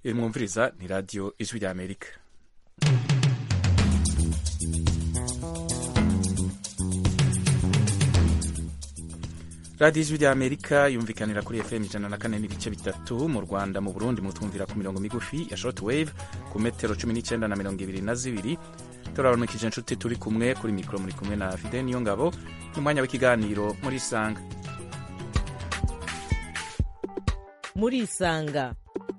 mwumviriza ni radiyo ijwi rya amerika. radiyo ijwi rya amerika yumvikanira kuri fm 104.3 mu Rwanda. Mu Burundi mutwumvira ku mirongo migufi ya shortwave ku metero 19 na 22. Turabaramukije inshuti, turi kumwe kuri mikoro, muri kumwe na Fide Niyongabo mu mwanya w'ikiganiro muri Isanga. Muri Isanga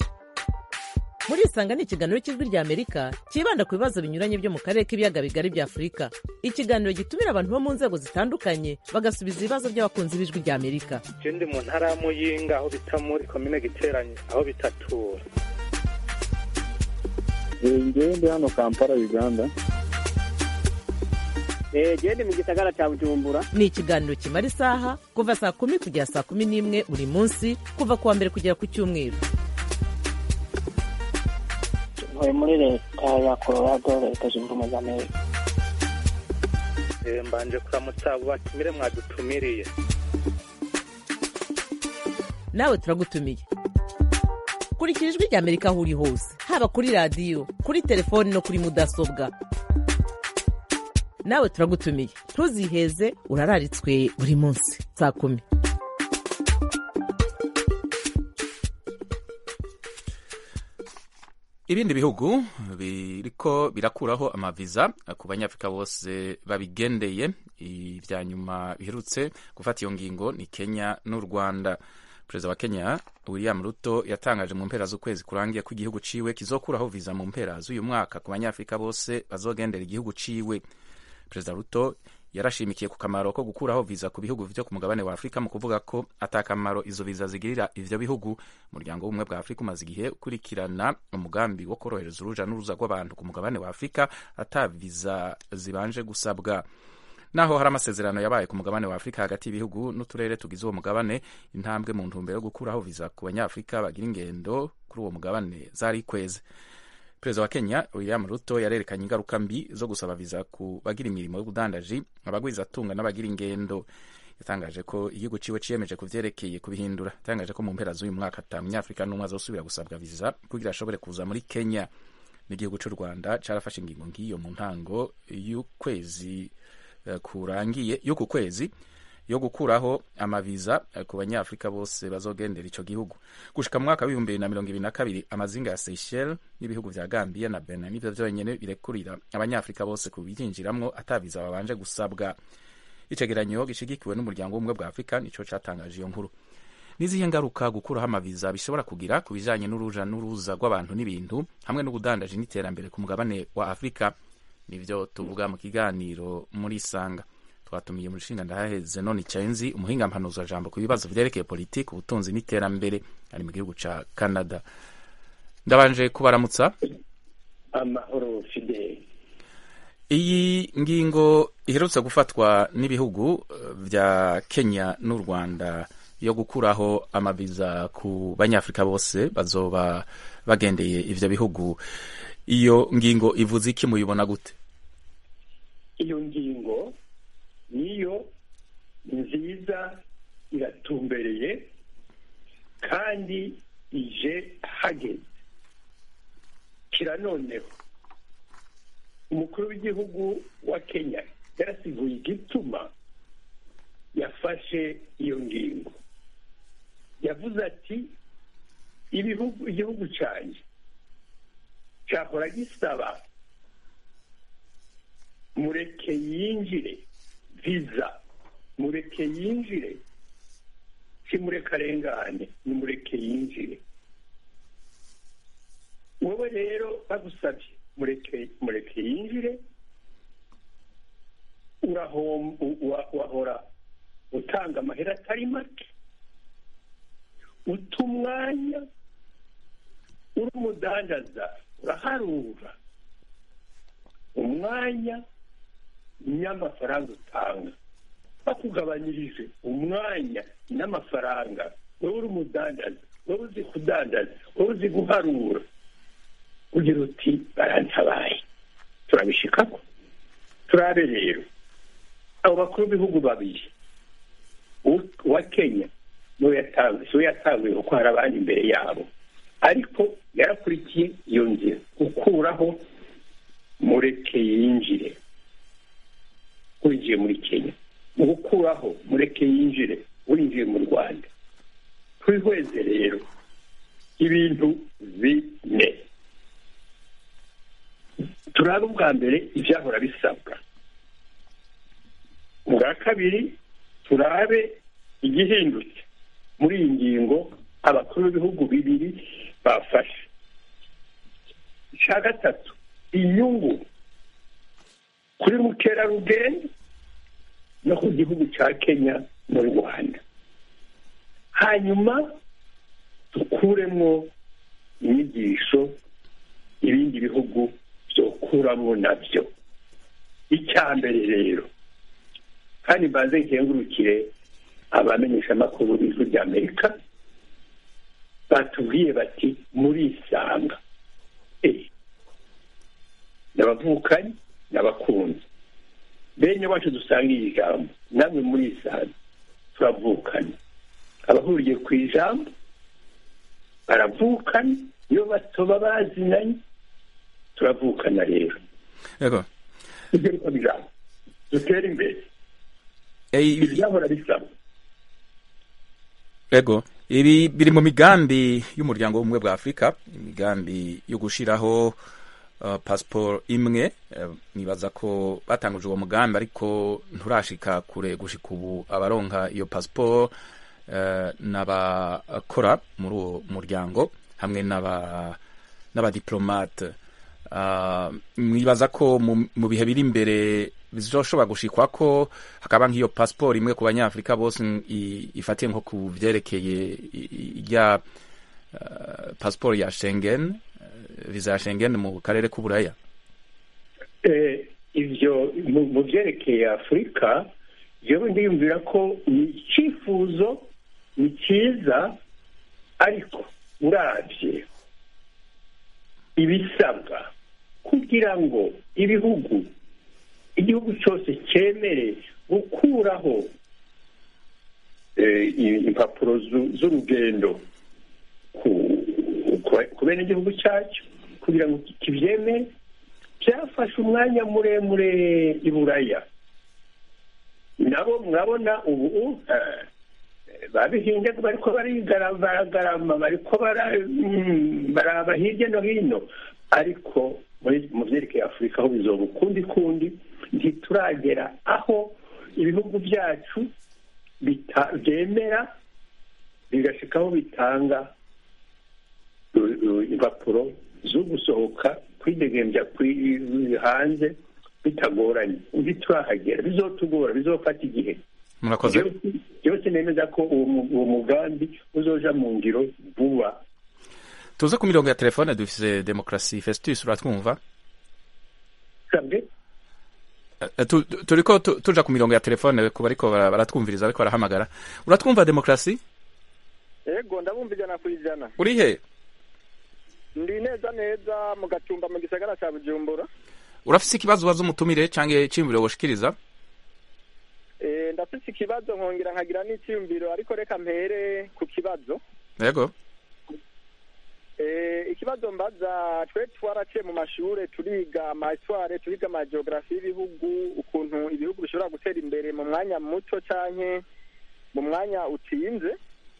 ni ikiganiro cy'ijwi rya Amerika kibanda ku bibazo binyuranye byo mu karere k'ibiyaga bigari bya Afurika. Ikiganiro gitumira abantu bo mu nzego zitandukanye bagasubiza ibibazo by'abakunzi b'ijwi rya Amerika. Je ndi mu ntara ya Muyinga aho bita muri komine Giteranyi aho bitatura. Ngewe ndi hano Kampala, Uganda. Gende mu gisagara cya Bujumbura. Ni ikiganiro kimara isaha kuva saa 10 kugera saa 11 buri munsi, kuva kuwa mbere kugera ku cyumweru. Muri leta ya Colorado, leta zunze ubumwe za Amerika. Mbanje kuramutsa abo batumire mwadutumiriye. Nawe turagutumiye. Kurikira ijwi rya Amerika aho uri hose, haba kuri radiyo, kuri telefoni no kuri mudasobwa. Nawe turagutumiye, ntuziheze, urararitswe buri munsi saa 10. Ibindi bihugu biriko birakuraho amaviza ku banyafrika bose babigendeye. Ibya nyuma biherutse gufata iyo ngingo ni Kenya n'u Rwanda. Perezida wa Kenya William Ruto yatangaje mu mpera z'ukwezi kurangiye ko igihugu ciwe kizokuraho viza mu mpera z'uyu mwaka ku banyafrika bose bazogendera igihugu ciwe. Perezida Ruto yarashimikiye ku kamaro ko gukuraho viza ku bihugu vyo ku mugabane wa Afrika mu kuvuga ko atakamaro izo viza zigirira ivyo bihugu. Umuryango w'ubumwe bwa Afrika umaze igihe ukurikirana umugambi wo korohereza uruja n'uruza rw'abantu ku mugabane wa Afrika ata viza zibanje gusabwa. Naho hari amasezerano yabaye ku mugabane wa Afrika hagati y'ibihugu n'uturere tugize uwo mugabane, intambwe mu ntumbero yo gukuraho viza ku banyafrika bagira ingendo kuri uwo mugabane zari kweze. Perezida wa Kenya William Ruto yarerekanye ingaruka mbi zo gusaba viza ku bagira imirimo y'ubudandaji, abagwizatunga n'abagira ingendo. Yatangaje ko igihugu ciwe ciyemeje kuvyerekeye kubihindura. Yatangaje ko mu mpera z'uyu mwaka ata munyafrika n'umwe azosubira gusabwa viza kugira ashobore kuza muri Kenya. N'igihugu c'u Rwanda carafashe ingingo ngiyo mu ntango y'ukwezi kurangiye y'uku kwezi yo gukuraho amaviza ku banyafrika bose bazogendera ico gihugu. Gushika mu mwaka wa 2022 amazinga ya Seychelles n'ibihugu vya Gambia na Benin nivyo vyonyene birekurira abanyafrika bose kubinjiramwo ataviza babanje gusabwa. Icegeranyo gishigikiwe n'umuryango w'ubumwe bwa Afrika nico catangaje iyo nkuru. Nizihe ngaruka gukuraho amaviza bishobora kugira ku bijanye n'uruja n'uruza rw'abantu n'ibintu hamwe n'ubudandaji n'iterambere ku mugabane wa Afrika? Nivyo tuvuga mu kiganiro muri Isanga. Twatumiye Mushinga Ndahaheze Noni Chainzi, umuhinga mpanuza jambo ku bibazo vyerekeye politiki, ubutunzi n'iterambere, ari mu gihugu ca Canada. Ndabanje kubaramutsa. Amahoro Fide. Iyi ngingo iherutse gufatwa n'ibihugu vya Kenya n'u Rwanda yo gukuraho amaviza ku banyafrika bose bazoba bagendeye ivyo bihugu, iyo ngingo ivuze iki, muyibona gute? Iyo ngingo niyo nziza, iratumbereye kandi ije hageze. Kiranoneho umukuru w'igihugu wa Kenya yarasiguye igituma yafashe iyo ngingo. Yavuze ati igihugu cyanjye cyahora gisaba mureke yinjire viza, mureke yinjire, si mureke arengane, ni mureke yinjire. Wowe rero bagusabye mureke yinjire, wahora utanga amahera atari make, uta umwanya, uri umudandaza uraharura umwanya n'amafaranga utanga, bakugabanyirije umwanya n'amafaranga. Wowe uri umudandaza, wowe uzi kudandaza, wowe uzi guharura, ugira uti barantabaye, turabishikako. Turabe rero abo bakuru b'ibihugu babiri, uwa Kenya niwe yatanguye kuko hari abandi imbere yabo, ariko yarakurikiye iyo nzira gukuraho mureke yinjire winjiye muri Kenya, mu gukuraho mureke yinjire winjiye mu Rwanda. Twihweze rero ibintu bine. Turabe ubwa mbere ibyahora bisabwa, ubwa kabiri turabe igihindutse muri iyi ngingo abakuru b'ibihugu bibiri bafashe, icya gatatu inyungu kuri mukerarugendo no ku gihugu cya Kenya n'u Rwanda, hanyuma dukuremo inyigisho ibindi bihugu byokuramo nabyo. Icya mbere rero, kandi mbanze nkengurukire abamenyesha amakuru b'ijwi rya Amerika, batubwiye bati murisanga. N'abavukanyi n'abakunzi bene wacu dusangiye ijambo, namwe murisanga, turavukana. Abahuriye ku ijambo baravukana, iyo batoba bazinanye turavukana. Rero yego ibyo ariko bijambo dutera imbere ibyahora bisaba. Yego, ibi biri mu migambi y'umuryango w'ubumwe bwa Afurika, imigambi yo gushiraho passport imwe. Nibaza ko batanguje uwo mugambi ariko nturashika kure gushika ubu. Abaronka iyo passport n'abakora muri uwo muryango hamwe n'abadiplomate. Nibaza ko mu bihe biri imbere bizoshobora gushikwa ko hakaba nk'iyo passport imwe ku banyafurika bose ifatiye nko ku vyerekeye ya passport ya Schengen, visa ya Schengen mu karere k'Uburaya. Ivyo mu vyerekeye Afurika, jewe ndiyumvira ko ni icyifuzo, ni cyiza, ariko uravye ibisabwa kugira ngo igihugu cyose cyemere gukuraho impapuro z'urugendo ku bene igihugu cyacyo, kugira ngo kibyemere, byafashe umwanya muremure i Buraya. Nabo mwabona ubu babihinze bariko baragarama, bariko baraba hirya no hino, ariko mu vyerekeye Afurika aho bizoba ukundi ntituragera aho ibihugu byacu byemera bigashikaho bitanga impapuro zo gusohoka kwidegembya hanze bitagoranye. Ntiturahagera, bizotugora, bizofata igihe. Murakoze. Byose nemeza ko uwo mugambi uzoja mu ngiro vuba. Tuza ku mirongo ya telefone dufise Demokarasi Festus, uratwumva? Sabwe? Turiko tuja ku mirongo ya telefone kuba ariko baratwumviriza ariko barahamagara. Uratwumva Demokarasi? Yego, ndabumva ijana ku ijana. Uri he? Ndi neza mu Gatumba mu gisagara cya Bujumbura. Urafise ikibazo wazo umutumire canke cimviro woshikiriza? Ndafise ikibazo nkongera nkagira n'iciyumviro, ariko reka mpere ku kibazo. Yego. Ikibazo mbaza, twe twaraciye mu mashure turiga amasware, turiga amageografi y'ibihugu, ukuntu ibihugu bishobora gutera imbere mu mwanya muto canke mu mwanya utinze.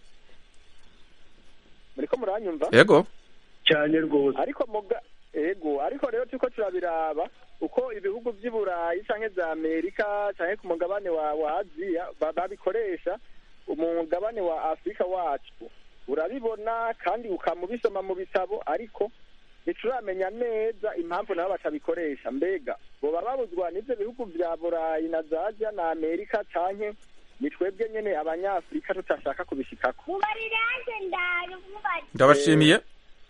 Muriko muranyumva? Yego. Cyane rwose. Ariko rero turiko turabiraba uko ibihugu vy'i Burayi canke za Amerika canke ku mugabane wa Aziya babikoresha, umugabane wa Afurika wacu urabibona kandi ukamubisoma mu bitabo, ariko ntituramenya neza impamvu nabo batabikoresha. Mbega boba babuzwa n'ivyo bihugu vya Burayi na za Aziya na Amerika, canke ni twebwe nyene abanyafurika tutashaka kubishikako? Ndabashimiye.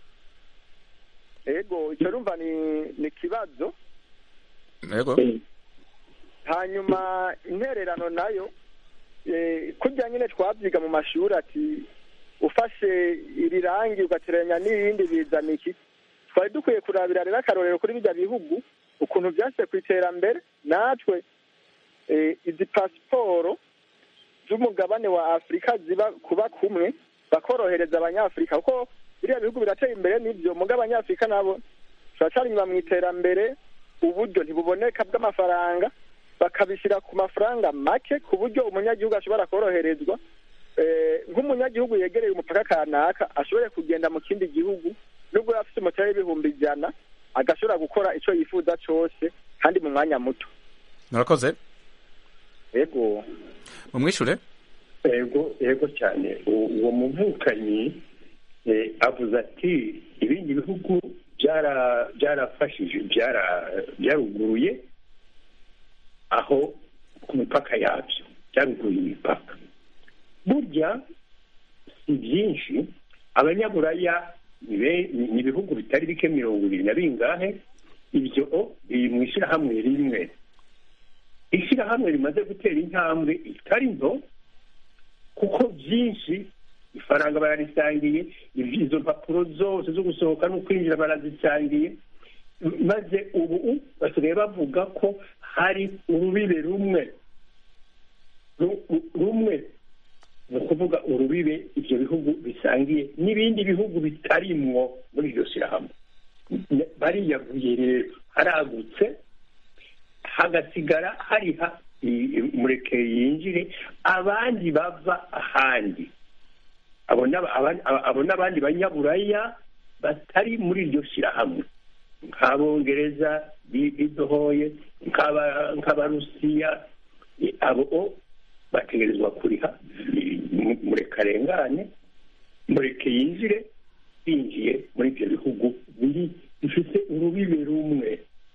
Ego, icyo rumva ni kibazo. Yego. Hanyuma intererano nayo, kurya nyine twabyiga mu mashuri ati ufashe iri rangi ugateranya n'irindi bizana iki. Twari dukwiye kurabira rero akarorero kuri bijya bihugu ukuntu byashyize ku iterambere, natwe izi pasiporo z'umugabane wa Afurika ziba kuba kumwe bakorohereza abanyafurika, kuko biriya bihugu birateye imbere n'ibyo muga abanyafurika nabo turacari inyuma mu iterambere, uburyo ntibuboneka bw'amafaranga, bakabishyira ku mafaranga make ku buryo umunyagihugu ashobora koroherezwa, nk'umunyagihugu yegereye umupaka kanaka ashobore kugenda mu kindi gihugu nubwo afite umutare w'ibihumbi 100 agashobora gukora icyo yifuza cyose kandi mu mwanya muto. Murakoze. Yego. Mumwishure? Yego cyane. Uwo muvukanyi avuze ati ibindi bihugu byarafashije byaruguruye aho ku mipaka yabyo byaruguruye imipaka. Burya si byinshi, abanyaburaya ni ibihugu bitari bike 20 na bingahe, ibyo biri mu ishyirahamwe rimwe. Ishyirahamwe rimaze gutera intambwe itari nto kuko byinshi ifaranga bararisangiye, izo mpapuro zose zo gusohoka no kwinjira barazisangiye, maze ubu basigaye bavuga ko hari urubibe rumwe ni ukuvuga urubibe ibyo bihugu bisangiye n'ibindi bihugu bitarimwo muri iryo shyirahamwe. Bariyaguye rero, haragutse, hagasigara hariha mureke yinjire abandi bava ahandi. Abo n'abandi banyaburaya batari muri iryo shyirahamwe, nk'abongereza bidohoye, nk'abarusiya, abo bategerezwa kuriha mureke arengane, mureke yinjire, binjiye muri ibyo bihugu bifite urubibe rumwe.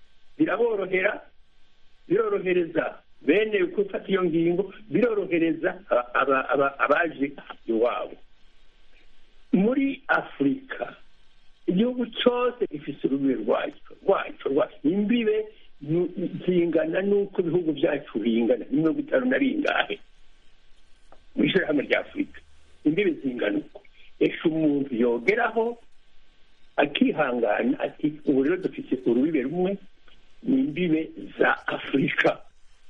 Birorohereza bene gufata iyo ngingo, birorohereza abaje iwabo. Muri Afurika igihugu cyose gifite urubibe rwacyo, imbibe zingana n'uko ibihugu byacu bingana, 50 na bingahe mu ishyirahamwe rya Afurika, imbibe zingana uko. Ese umuntu yogeraho akihangana ati ubu rero dufite urubibe rumwe, ni imbibe za Afurika,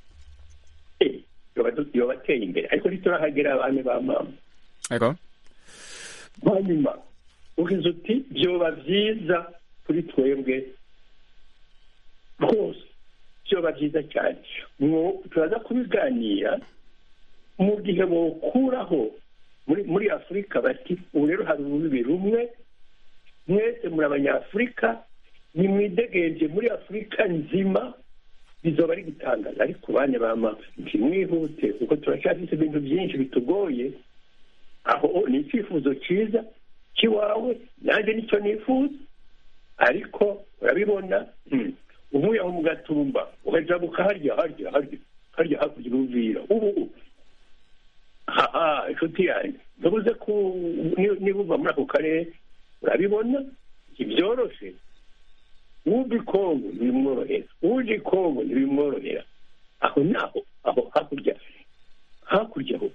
yoba ateye imbere, ariko ntiturahagera abana ba mama. Ego. Hanyuma ugize uti byoba byiza kuri twebwe rwose, byoba byiza cyane. Turaza kubiganira mu gihe bokuraho muri Afurika bati ubu rero hari urubibe rumwe, mwese muri abanyafurika, nimwidegenje muri Afurika nzima, bizoba ari gutangaza. Ariko bane bama ntimwihute kuko turacyafite ibintu byinshi bitugoye. Aho ni icyifuzo cyiza kiwawe, nanjye nicyo nifuza, ariko urabibona uvuye aho mu Gatumba ukajabuka harya hakurya Uvira, ubu inshuti yanjye ndabuze ko niba uva muri ako karere urabibona ntibyoroshe. Uje Kongo ntibimworohera, uje Kongo ntibimworohera. Aho naho aho hakurya aho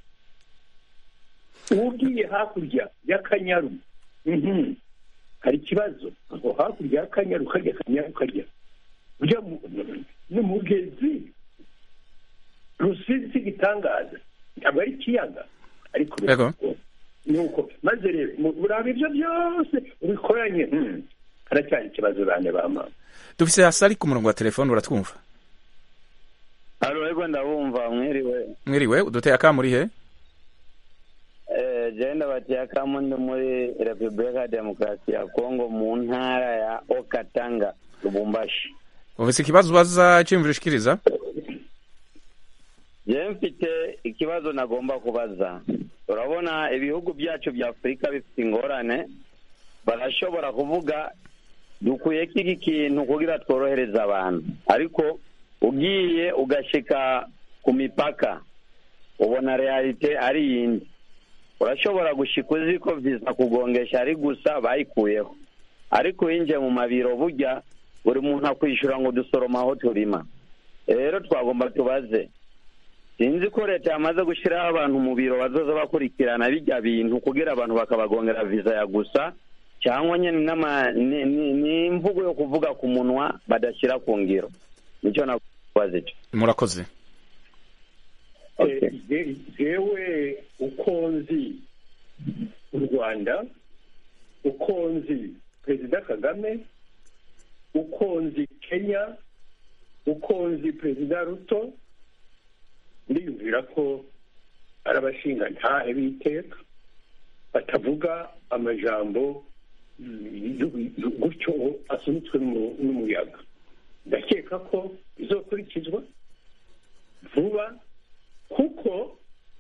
ugiye hakurya y'Akanyaru hari ikibazo. Aho hakurya y'Akanyaru karya Kanyaru karya ujya n'umugezi Rusizi gitangaza, ntabwo ari ikiyaga, ariko nuko maze rero uraba ibyo byose ubikoranye, haracyari ikibazo bane bama. Dufise Hasari ku murongo wa telefone, uratwumva? Ego ndabumva. Mwiriwe, uduteye akamuri he? Jenda bati akamundi muri Republika Demokarasi ya Kongo mu ntara ya Okatanga, Lubumbashi. Ufise ikibazo ubaza cyimvira ushikiriza? Mfite ikibazo nagomba kubaza. Urabona ibihugu byacu bya Afurika bifite ingorane, barashobora kuvuga dukuye kiki kintu kugira tworohereza abantu, ariko ugiye ugashika ku mipaka ubona realite ari yindi. Urashobora gushika uzi ko viza kugongesha ari gusa bayikuyeho, ariko yinje mu mabiro burya buri muntu akwishura ngo dusoroma aho turima. Rero twagomba tubaze, sinzi ko leta yamaze gushyiraho abantu mu biro bazoza bakurikirana bijya bintu kugira abantu bakabagongera viza ya gusa, cyangwa nyine ni imvugo yo kuvuga ku munwa badashyira ku ngiro. Nicyo nakubaza icyo. Murakoze. Jewe uko nzi u Rwanda uko nzi perezida kagame, uko nzi kenya, uko nzi perezida ruto, ndiyumvira ko ari abashinga ntahe b'iteka batavuga amajambo gutyo asunitswe n'umuyaga. ndakeka ko bizokurikizwa vuba, kuko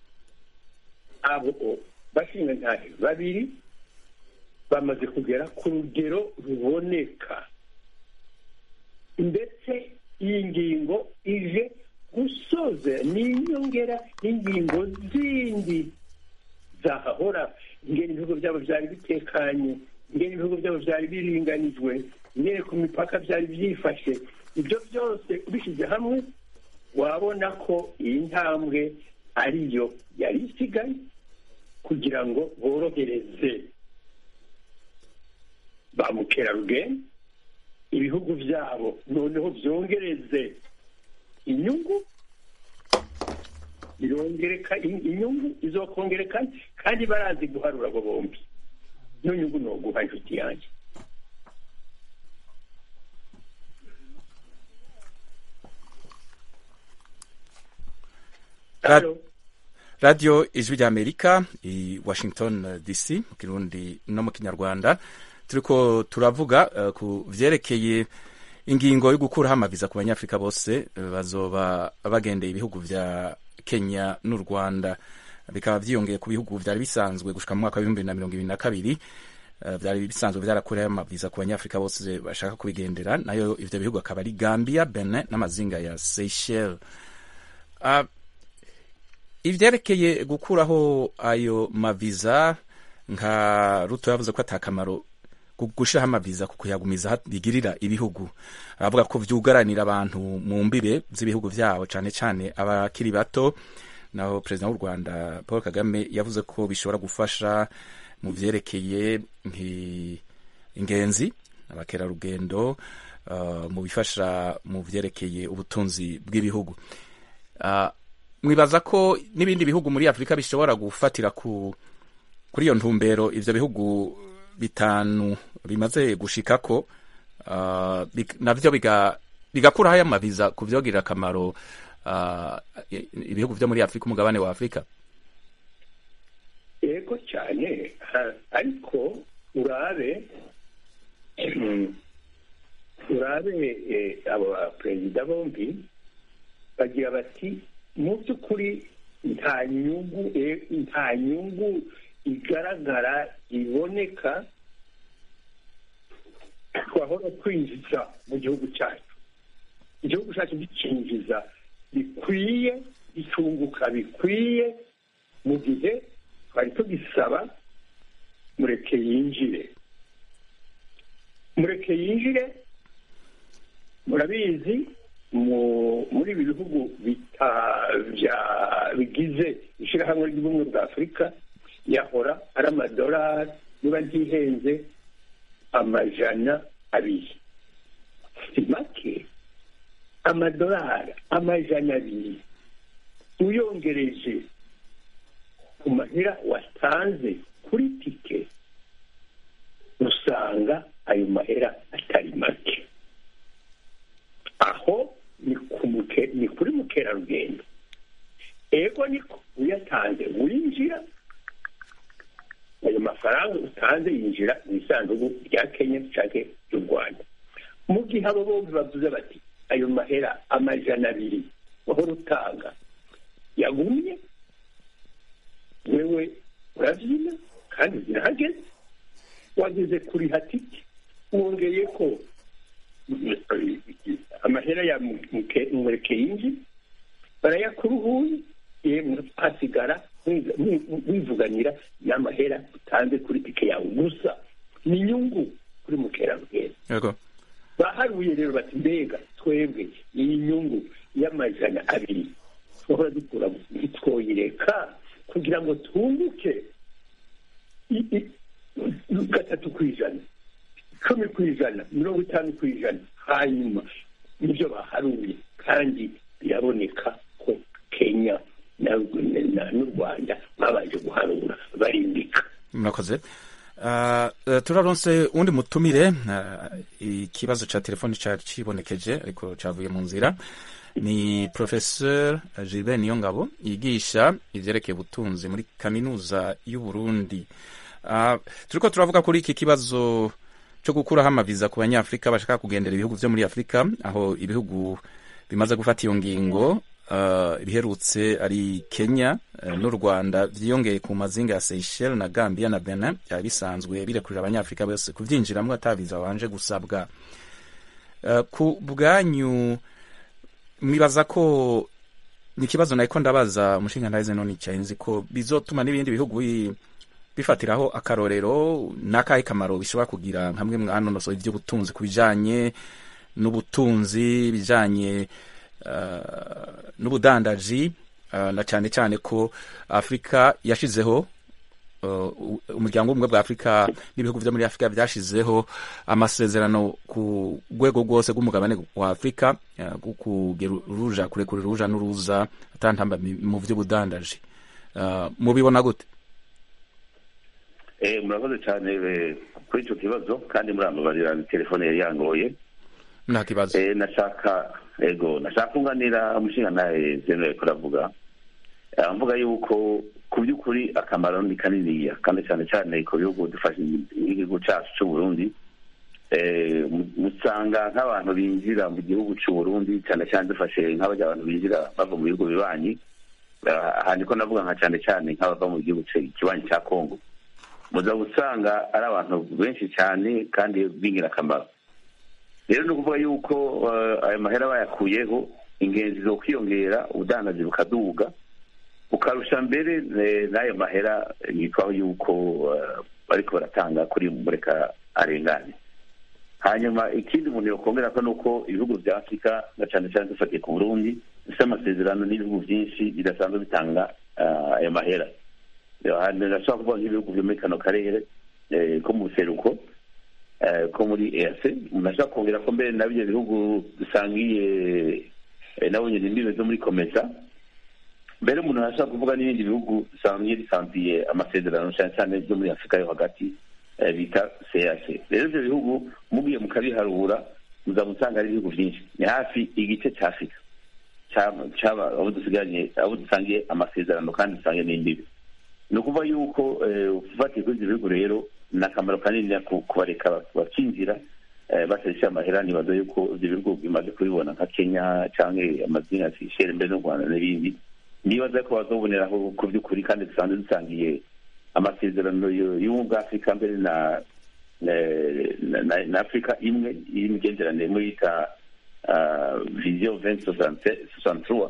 abo bashinga ntahe babiri bamaze kugera ku rugero ruboneka, ndetse iyi ngingo ije gusoza n'inyongera y'ingingo zindi zahahora, ingene ibihugu byabo byari bitekanye, ingene ibihugu byabo byari biringanijwe, ingene ku mipaka byari byifashe. Ibyo byose ubishyize hamwe wabona ko iyi ntambwe ariyo yari isigaye kugira ngo borohereze ba mukerarugendo, ibihugu byabo noneho byongereze inyungu, inyungu izokongerekana, kandi barazi guharura abo bombi. Iyo nyungu ni uguha inshuti yanjye. radiyo ijwi ry'amerika i washington dc mu kirundi no mu kinyarwanda. turiko turavuga ku vyerekeye ingingo yo gukuraho amaviza ku banyafrika bose bazoba bagendeye ibihugu vya Kenya n'u Rwanda, bikaba vyiyongeye ku bihugu vyari bisanzwe gushika mu mwaka wa 2022 vyari bisanzwe vyarakuraho amaviza ku banyafrika bose bashaka kubigendera, nayo ivyo bihugu akaba ari Gambia, Benin n'amazinga ya Seychelles. Ivyerekeye gukuraho ayo maviza, nka Ruto yavuze ko atakamaro gushiraho amaviza ku kuyagumiza bigirira ibihugu, aravuga ko vyugaranira abantu mu mbibe z'ibihugu vyabo, cane cane abakiri bato. Naho perezida w'u Rwanda Paul Kagame yavuze ko bishobora gufasha mu vyerekeye ingenzi, abakerarugendo, mu bifasha mu vyerekeye ubutunzi bw'ibihugu. Mwibaza ko n'ibindi bihugu muri Afrika bishobora gufatira kuri iyo ntumbero ivyo bihugu bitanu bimaze gushikako, navyo bigakuraho aya maviza ku vyogirira akamaro ibihugu vyo muri Afrika, umugabane wa Afrika? Yego cyane, ariko urabe abo perezida bombi bagira bati mu by'ukuri nta nyungu igaragara iboneka twahora kwinjiza mu gihugu cyacu. Igihugu cyacu gikinjiza bikwiye, gitunguka bikwiye, mu gihe twari tugisaba mureke yinjire. Murabizi muri ibi bihugu bigize ishyirahamwe ry'ubumwe bwa Afurika yahora ari amadolari, niba ntihenze, 200. Si make, amadolari 200 uyongereje ku mahera watanze kuri tike, usanga ayo mahera atari make. Aho ni kuri mukerarugendo. Ego niko uyatanze winjira, ayo mafaranga utanze yinjira mu isanduku rya Kenya cyangwa y'u Rwanda. Mu gihe abo bombi bavuze bati ayo mahera 200 wahora utanga yagumye, wewe urabyina kandi zirahageze, wageze kuri hatiki, wongeye ko amahera ya mureke yinji barayakuruhuye, yemwe hasigara wivuganira n'amahera utanze kuri tike yawe gusa. Ni inyungu kuri mukerarugendo. Baharuye rero bati mbega twebwe iyi nyungu y'200 twahora dukura ntitwoyireka kugira ngo twunguke 3%, 10%, 50%. Hanyuma nibyo baharuye, kandi biraboneka ko Kenya n'u Rwanda babanje guharura barimbika. Murakoze. turaronse undi mutumire ikibazo ca telefoni cari cibonekeje ariko cavuye mu nzira. Ni Professeur Gilbert Niyongabo yigisha ivyerekeye ubutunzi muri kaminuza y'u Burundi. Turiko turavuga kuri iki kibazo cyo gukuraho amaviza ku banyafrika bashaka kugendera ibihugu vyo muri Afrika, aho ibihugu bimaze gufata iyo ngingo biherutse ari Kenya n'u Rwanda, vyiyongeye ku mazinga ya Seychelles na Gambia na Benin, byari bisanzwe birekurira abanyafrika bose kuvyinjiramwo ataviza babanje gusabwa. Ku bwanyu mwibaza ko ni ikibazo nariko ndabaza umushinga ntahize none icayenzi ko bizotuma n'ibindi bihugu bifatiraho akarorero, n'akahe kamaro bishobora kugira nkamwe mwanonosoye ivy'ubutunzi ku bijanye n'ubutunzi, bijanye n'ubudandaji, na cyane cyane ko Afrika yashizeho umuryango umwe bwa Afrika n'ibihugu vyo muri Afrika vyashizeho amasezerano ku rwego rwose rw'umugabane wa Afrika kurekura uruja n'uruza atantamba mu vy'ubudandaji. Mubibona gute? Murakoze cyane kuri icyo kibazo, kandi murambabarira telefone yari yangoye. Nta kibazo. nashaka kunganira umushinga nawe Zeno kuravuga, mvuga yuko ku by'ukuri akamaro ni kaniniya, kandi cyane cyane ku bihugu dufashe nk'igihugu cyacu cy'u Burundi. Musanga nk'abantu binjira mu gihugu cy'u Burundi, cyane cyane dufashe nk'abajya abantu binjira bava mu bihugu bibanyi, aha niko navuga nka cyane cyane nk'abava mu gihugu kibanyi cya Kongo, muza gusanga ari abantu benshi cyane kandi b'ingirakamaro. Rero ni ukuvuga yuko ayo mahera bayakuyeho, ingenzi zo kwiyongera, ubudandaji bukaduga, ukarusha mbere n'ayo mahera yitwaho yuko bariko baratanga kuri mureka arengane. Hanyuma ikindi umuntu yokongera ko nuko ibihugu vya Afrika na cyane cyane dufatiye ku Burundi bifite amasezerano n'ibihugu byinshi bidasanzwe bitanga ayo mahera. Ndashobora kuvuga nk'ibihugu vyo muri kano karere ko mu buseruko, ko muri EAC. Ndashobora kongera ko mbere na byo bihugu dusangiye nabo nyine imbibe zo muri Komesa. Mbere umuntu arashobora kuvuga n'ibindi bihugu dusangiye bisanziye amasezerano cyane cyane byo muri Afrika yo hagati bita CAC. Rero ibyo bihugu mugiye mukabiharura muzamusanga ari ibihugu byinshi, ni hafi igice cya Afrika cyaba abo dusangiye amasezerano kandi dusangiye n'imbibe. Ni ukuvuga yuko ufatiye kuri ibyo bihugu rero ni akamaro kanini kubareka bakinjira bakoresha amahera. Nibaza yuko ibyo bihugu bimaze kubibona nka Kenya cyangwa amazina ya Seychelles mbere n'u Rwanda n'ibindi, nibaza ko bazoboneraho ku by'ukuri, kandi dusanzwe dusangiye amasezerano y'ubumwe bwa Afrika mbere na Afrika imwe y'imigenderanire muri yita vision 2063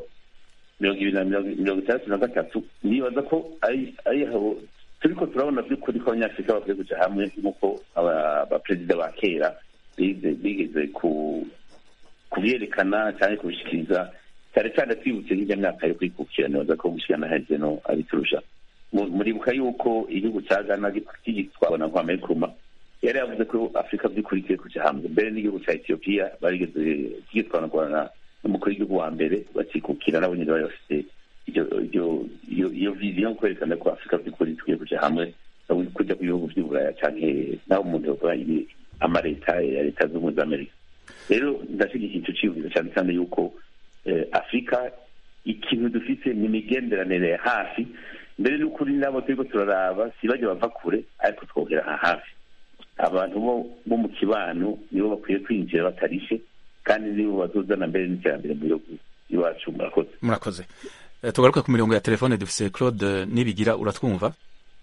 2063. Nibaza ko ari aho turiko turabona by'ukuri ko abanyafurika bakwiye kuja hamwe, nk'uko abaperezida ba kera bigeze kubyerekana cyane kubishikiriza, cyane cyane twibutse nk'ijya myaka yo kwikukira. Nibaza ko gushikana heze no abiturusha. Muribuka yuko igihugu cya Ghana gitwarwa na Kwame Nkrumah yari yavuze ko Afrika by'ukuri ikwiye kuja hamwe. Mbere n'igihugu cya Ethiopia barigeze gitwarwa n'umukuru w'igihugu wa mbere bakikukira, nabo nyine bari bafite iyo vision kwerekana ko Afrika by'ukuri ikwiye kuja hamwe, kujya ku bihugu by'Uburaya canke naho umuntu yovuga amaleta ya leta z'ubumwe za Amerika. Rero ndashyigikiye icyo cyiyumviro cyane cyane yuko Afrika ikintu dufite ni imigenderanire hafi. Mbere n'ukuri nabo turiko turaraba si bajya bava kure, ariko twogera hafi. Abantu bo mu kibano nibo bakwiye kwinjira batarishe, kandi nibo bazozana mbere n'iterambere mu gihugu iwacu. Murakoze. Tugaruke ku mirongo ya telefone, dufise Claude Nibigira. Uratwumva?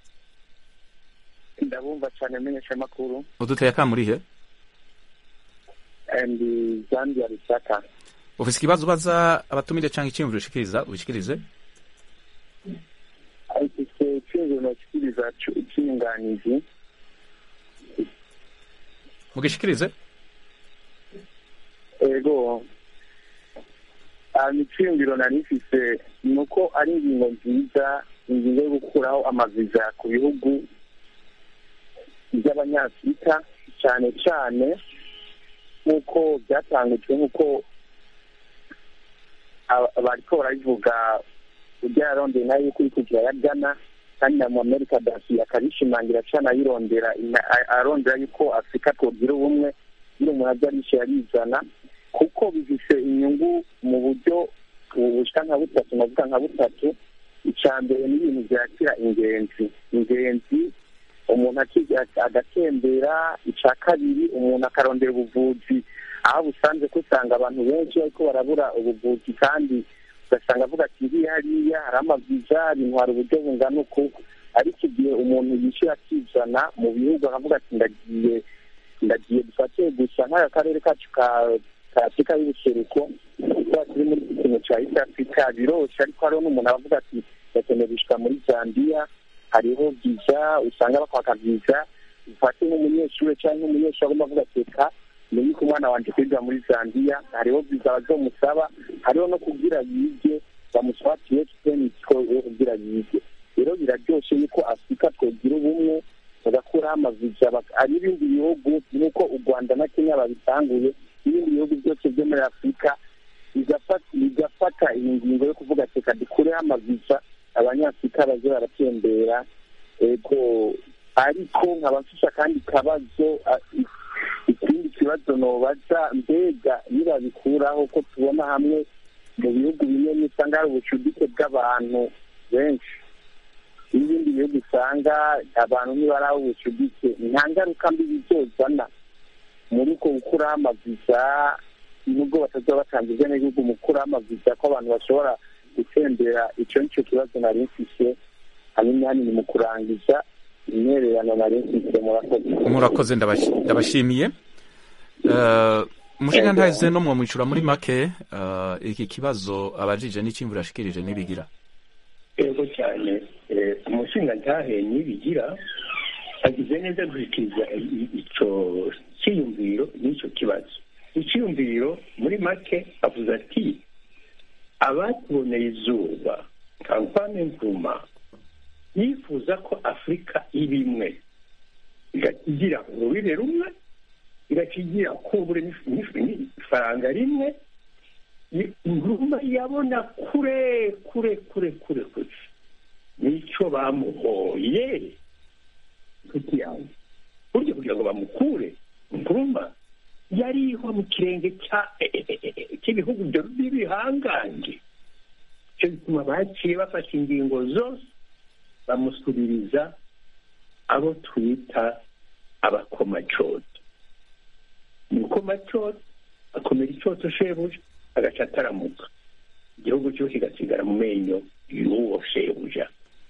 Ndabumva cyane, menyesha makuru. Uduteye akamurihe? Ndi Zambia Lusaka. Ufise ikibazo ubaza abatumire canke iciyumviro ushikiriza ubishikirize? Ufise iciyumviro nashikiriza cy'inganizi. Mugishikirize? Ego. Iciyumviro narifise nuko ari ingingo nziza, ingingo yo gukuraho amaviza ku bihugu by'abanyafurika, cyane cyane nk'uko byatangujwe, nk'uko bariko barabivuga ujya yarondeye nayo yuko iri kugira ya Ghana kandi na muammar gaddafi akabishimangira cyane arondera yuko afurika twogira ubumwe iyo umuntu ajya arishyira arizana kuko bifise inyungu mu buryo bushika nka butatu navuga nka butatu. icya mbere ni ibintu byakira ingenzi umuntu agatembera. icya kabiri umuntu akarondera ubuvuzi aho busanzwe ko usanga abantu benshi ariko barabura ubuvuzi kandi ugasanga avuga ati iriya hariya hari amaviza ibintu hari uburyo bungana uku, ariko igihe umuntu yishyura akizana mu bihugu akavuga ati ndagiye dufate gusa nk'aka karere kacu ka afurika y'ubuseruko kuba turi muri iki kintu cya east africa biroshe, ariko hariho n'umuntu aravuga ati bakeneye gushika muri Zambia, hariho viza usanga bakwaka viza. ufate nk'umunyeshuri cyangwa nk'umunyeshuri agomba avuga ati reka menye ko umwana wanje kwiga muri Zambia, hariho viza bazomusaba, hariho no kugira yige bamusaba THPN yo kugira yige. rero biraryoshe yuko afurika twogira ubumwe bagakuraho amaviza ari ibindi bihugu nk'uko u Rwanda na Kenya babitanguye, ibindi bihugu byose byo muri Afurika bigafata iyi ngingo yo kuvuga ati reka dukureho amaviza abanyafurika baze baratembera. ego ariko nkaba mfise akandi kabazo, ikindi kibazo nobaza, mbega nibabikuraho ko tubona hamwe mu bihugu bimwe usanga hari ubucudike bw'abantu benshi, n'ibindi bihugu usanga abantu ntibaraho ubucudike, nta ngaruka mbi bizozana muri uko gukuraho amaviza nubwo batazaba batangije n'igihugu mu gukuraho amaviza ko abantu bashobora gutembera? icyo nicyo kibazo nari mfise hanini mu kurangiza intererano nari mfise. murakoze ndabashimiye. umushinga ntahize no mwamwicura muri make iki kibazo abajije n'icimvura ashikirije nibigira. ego cyane umushinga ntahe nibigira agize neza gushikiriza icyo cyiyumviro n'icyo kibazo. icyiyumviro muri make avuze ati abatuboneye izuba kampani Nkrumah yifuza ko afurika iba imwe, igakigira urubibe rumwe, igakigira kubura n'ifaranga rimwe. Nkrumah yabona kure kure kure kure kure, nicyo bamuhoye buryo kugira ngo bamukure. Nkrumah yariho mu kirenge cy'ibihugu byo bibihangange, icyo bituma baciye bafashe ingingo zose bamusubiriza abo twita abakomacoto. umukomacoto akomera icyoto shebuja agaca ataramuka, igihugu cyose kigasigara mu menyo y'uwo shebuja.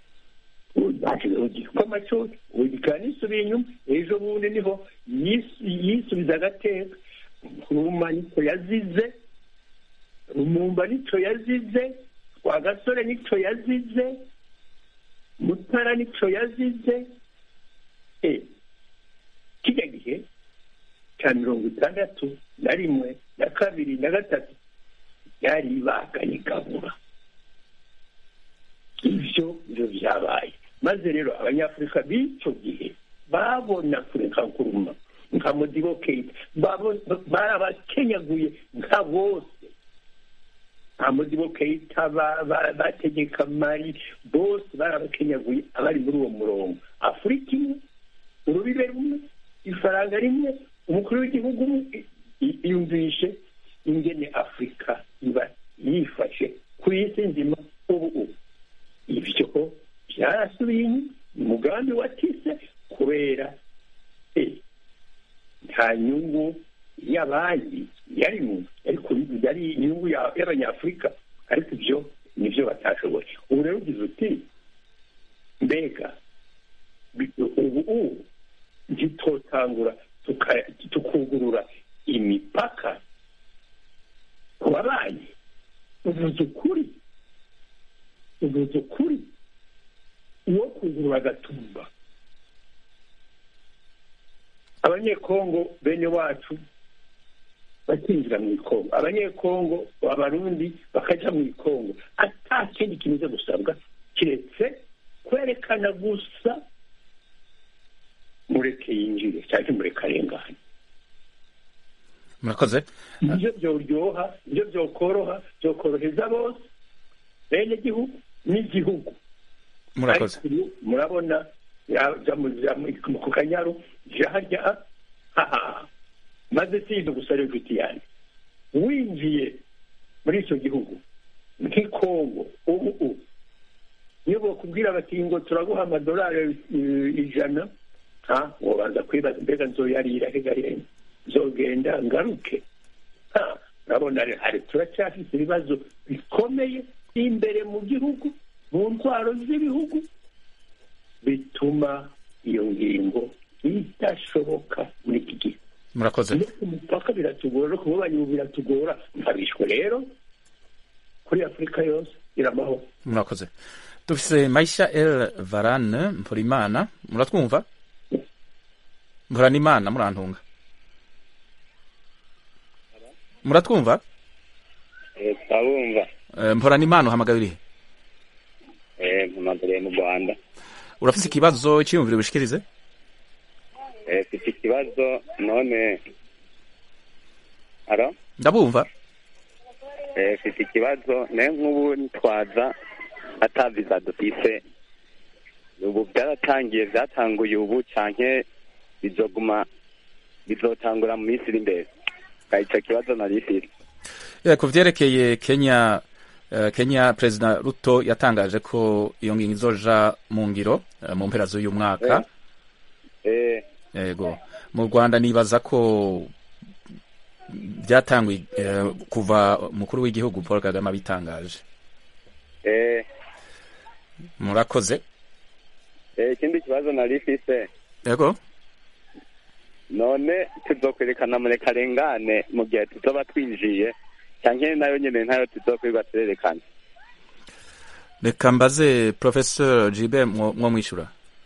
komacoto ubu gikaba nisubiye inyuma, ejo bundi niho yisubiza agateka. Nkrumah nicyo yazize, Lumumba nicyo yazize, Rwagasore nicyo yazize, Mutara nicyo yazize. kijya gihe cya 61 na 2 na 3 yari ibaganye igabura. ibyo byabaye, maze rero abanyafurika b'icyo gihe babona kureka Nkrumah nka Modibo Keita, barabakenyaguye nka bose. nka Modibo Keita bategeka Mali, bose barabakenyaguye abari muri uwo murongo. afurika imwe, urubibe rumwe, ifaranga rimwe, umukuru w'igihugu umwe. yumvishe ingene afurika iba yifashe ku isi nzima ubu. ibyo byarasubiye inyuma, umugambi watise kubera nta nyungu y'abandi yarimo, ariko yari inyungu y'abanyafurika, ariko ibyo nibyo batashoboye. ubu rero ugize uti mbega ubu ntitotangura tukugurura imipaka ku babanyi? uvuze ukuri uwo kugurura agatumba abanyekongo bene wacu bakinjira mu ikongo, abanyekongo abarundi bakajya mu ikongo, ata kindi kimeze gusabwa kiretse kwerekana gusa mureke yinjire cyangwa mureke arengane. murakoze. ibyo byoryoha, ibyo byokoroha, byokoroheza bose, bene gihugu n'igihugu. murakoze murabona ku kanyaru harya maze sinzi gusa rero inshuti yanjye winjiye muri icyo gihugu nk'ikongo ubu niyo bakubwira bati ngo turaguha amadolari 100 wabanza kwibaza mbega nzoyarira hegahe nzogenda ngaruke urabona hari turacyafite ibibazo bikomeye imbere mu gihugu mu ntwaro z'ibihugu bituma iyo ngingo idashoboka muri iki gihe. murakoze umupaka biratugora no kububanyi biratugora nkabishwe rero kuri Afurika yose iramaho. murakoze. dufise Maisha El Varane Mporimana, muratwumva? Mporanimana murantunga, muratwumva? Twabumva. Mporanimana uhamagara mpamagariye mu Rwanda. urafise ikibazo cyiyumvire bishikirize? Mfite ikibazo none. Alo? ndabumva. Mfite ikibazo nk'ubu ntitwaza ataviza dufise, ubu byaratangiye byatanguye ubu canke bizotangura mu minsi iri imbere? Icyo kibazo narifite. ku vyerekeye Kenya President Ruto yatangaje ko iyo ngingo izoja mu ngiro mu mpera z'uyu mwaka. Yego. Mu Rwanda nibaza ko byatanguye kuva mukuru w'igihugu Paul Kagame abitangaje. murakoze. Ikindi kibazo narifise. Yego. None tuzokwerekana muri karengane mu gihe tuzoba twinjiye cyangwa nayo nyene ntayo tuzokwirwa turerekana? Reka mbaze Professor Jibe mwo mwishura.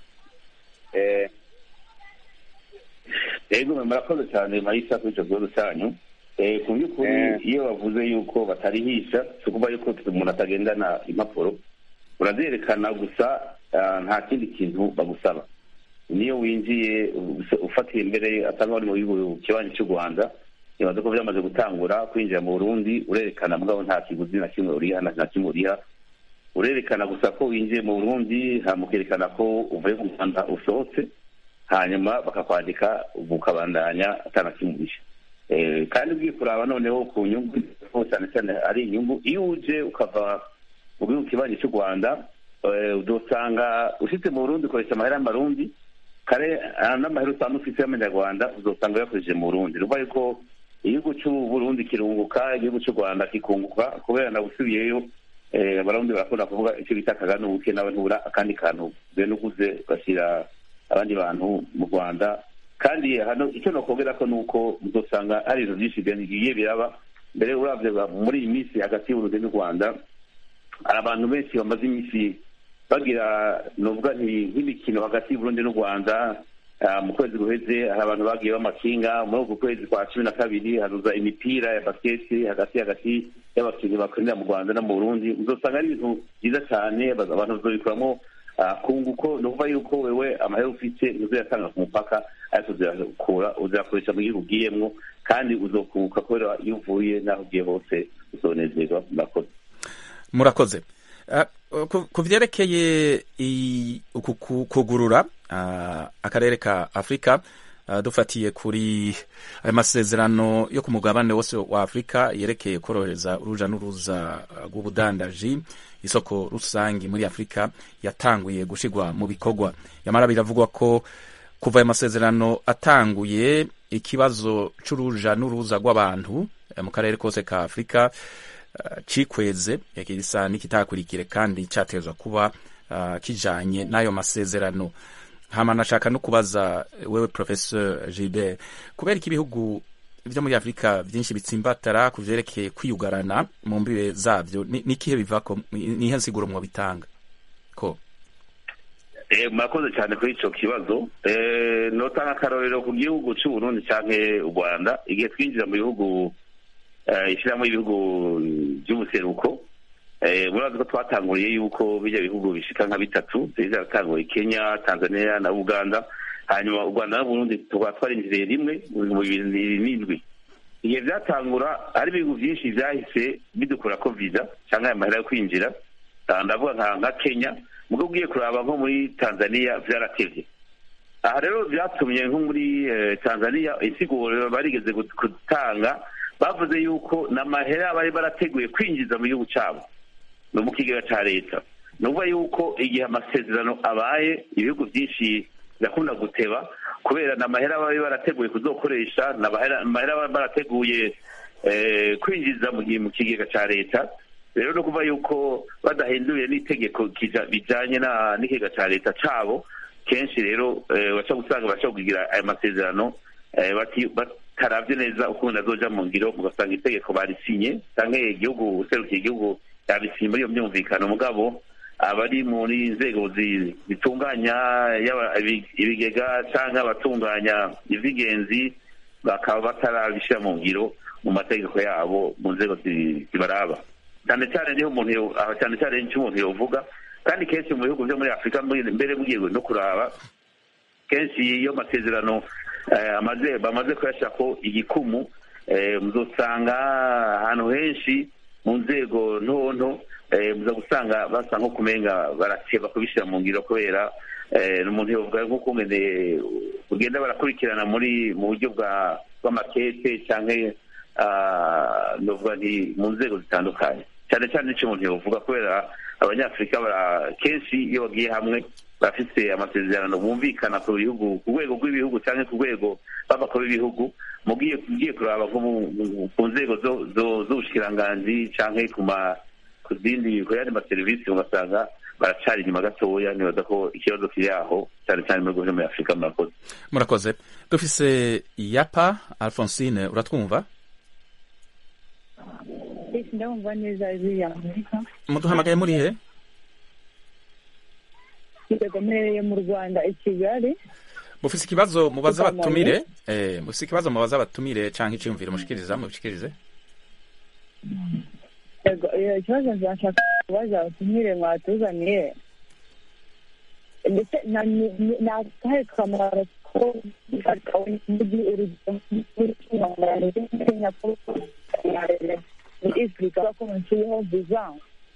Yego murakoze cyane Maisha kuri icyo kibazo cyanyu. Ku by'ukuri iyo bavuze yuko batarihisha si ukuvuga yuko umuntu atagendana impapuro, urazerekana gusa nta kindi kintu bagusaba. Niyo winjiye ufatiye imbere atanga wari mu kibanyi cy'u Rwanda, nibaza ko byamaze gutangura kwinjira mu Burundi, urerekana mugabo nta kiguzi na kimwe uriha na kimwe uriha, urerekana gusa ko winjiye mu Burundi, hamukerekana ko uvuye mu Rwanda usohotse, hanyuma bakakwandika ukabandanya atanakimurisha. Kandi bwikuraba noneho ku nyungu cyane cyane ari inyungu iyo uje ukava mu gihugu kibanyi cy'u Rwanda, udosanga ushitse mu Burundi ukoresha amahera y'amarundi, kare n'amahera usanzwe ufite y'amanyarwanda uzosanga uyakoresheje mu Burundi. Ruba yuko igihugu cy'u Burundi kirunguka, igihugu cy'u Rwanda kikunguka, kubera na usubiyeyo abarundi barakunda kuvuga icyo bita akaganuke, nawe ntubura akandi kantu bene uguze ugashyira abandi bantu mu Rwanda. Kandi hano icyo nokongera ko nuko muzosanga ari ibintu byinshi bigiye biraba mbere. Uravye muri iyi minsi hagati y'Uburundi n'u Rwanda hari abantu benshi bamaze iminsi bagira novuga nk'imikino hagati y'Uburundi n'u Rwanda. Mu kwezi guheze hari abantu bagiye b'amakinga, muri uku kwezi kwa 12 haruza imipira ya basketi hagati y'abakinnyi bakorera mu Rwanda no mu Burundi. Muzosanga ari ibintu byiza cyane, abantu bazobikuramo kunguko. Nuvuga yuko wewe amahera ufite uzayatanga ku mupaka, ariko uzakoresha mu gihugu ugiyemwo, kandi uzokunguka kubera iyo uvuye n'aho ugiye hose uzonezerwa. Murakoze. Ku vyerekeye kugurura akarere ka Afrika, dufatiye kuri ayo masezerano yo ku mugabane wose wa Afrika yerekeye korohereza uruja n'uruza rw'ubudandaji, isoko rusangi muri Afrika yatanguye gushigwa mu bikorwa. Yamara biravugwa ko kuva ayo masezerano atanguye, ikibazo c'uruja n'uruza rw'abantu mu karere kose ka Afrika cikweze yakirisa nikitakurikire kandi cyatezwa kuba kijanye n'ayo masezerano. Hama nashaka no kubaza wewe Professor Gilbert, kubera iki ibihugu byo muri Afrika byinshi bitsimbatara kuvyerekeye kwiyugarana mu mbibe zavyo, nikihe bivako, nihe nsiguro mwo bitanga ko? Murakoze cyane kuri ico kibazo. Notanga akarorero ku gihugu cy'u Burundi canke u Rwanda. Igihe twinjira mu bihugu ishyiramo ibihugu by'ubuseruko, murazi ko twatanguriye yuko bijya bihugu bishika nka bitatu byatanguye: Kenya, Tanzania na Uganda. Hanyuma u Rwanda na Burundi twarinjiriye rimwe mu 2007. Igihe byatangura ari ibihugu byinshi byahise bidukura ko visa cyangwa amahera yo kwinjira. Ndavuga nka Kenya mugabo ugiye kuraba nko muri Tanzania vyaratevye. Aha rero vyatumye nko muri Tanzania insiguro barigeze gutanga, bavuze yuko n'amahera bari barateguye kwinjiza mu gihugu cyabo no mu kigega ca leta. Nuvuga yuko igihe amasezerano abaye ibihugu byinshi birakunda guteba kubera n'amahera bari barateguye kuzokoresha, n'amahera bari barateguye kwinjiza mu kigega ca leta. Rero no kuva yuko badahinduye n'itegeko bijanye n'ikigega ca leta cabo, kenshi rero baca gusanga baca kugira aya masezerano bataravye neza ukuntu azoja mu ngiro, ugasanga itegeko barisinye canke igihugu userukiye igihugu yabisinye muri iyo myumvikano, mugabo abari muri nzego zitunganya ibigega canke abatunganya ivy'ingenzi bakaba batarabishira mu ngiro mu mategeko yabo mu nzego zibaraba. cyane cyane niho umuntu cyane cyane nicyo umuntu yovuga, kandi kenshi mu bihugu byo muri Afurika mbere mugiye no kuraba, kenshi iyo masezerano bamaze kuyashako igikumu, muzosanga ahantu henshi mu nzego ntonto muza gusanga basa nko kumenga barateba kubishyira mu ngiro, kubera umuntu yovuga nk'uko ugenda barakurikirana mu buryo bw'amakete canke novuga nti mu nzego zitandukanye. Cyane cyane nicyo umuntu yovuga, kubera abanyafurika kenshi iyo bagiye hamwe bafise amasezerano bumvikana ku bihugu, ku rwego rw'ibihugu cyangwa ku rwego b'abakuru b'ibihugu. Mugiye kuraba nko ku nzego z'ubushikiranganji cyangwa ku yandi maserivisi, ugasanga baracari inyuma gatoya. Nibaza ko ikibazo kiri aho cyane cyane mu bihugu byo muri Afurika. Murakoze. Dufise Yapa Alphonsine, uratwumva? Ndumva neza ijwi Amerika. Muduhamagaye muri he? Kigomereye mu Rwanda i Kigali. Mufise ikibazo mubaza abatumire? Mufise ikibazo mubaza abatumire canke iciyumviro mushikirize? Yego, ikibazo nshaka kubaza abatumire mwatuzaniye. Ndetse na kahe kamaro ko muri urugendo Afrika ko nshyiho visa.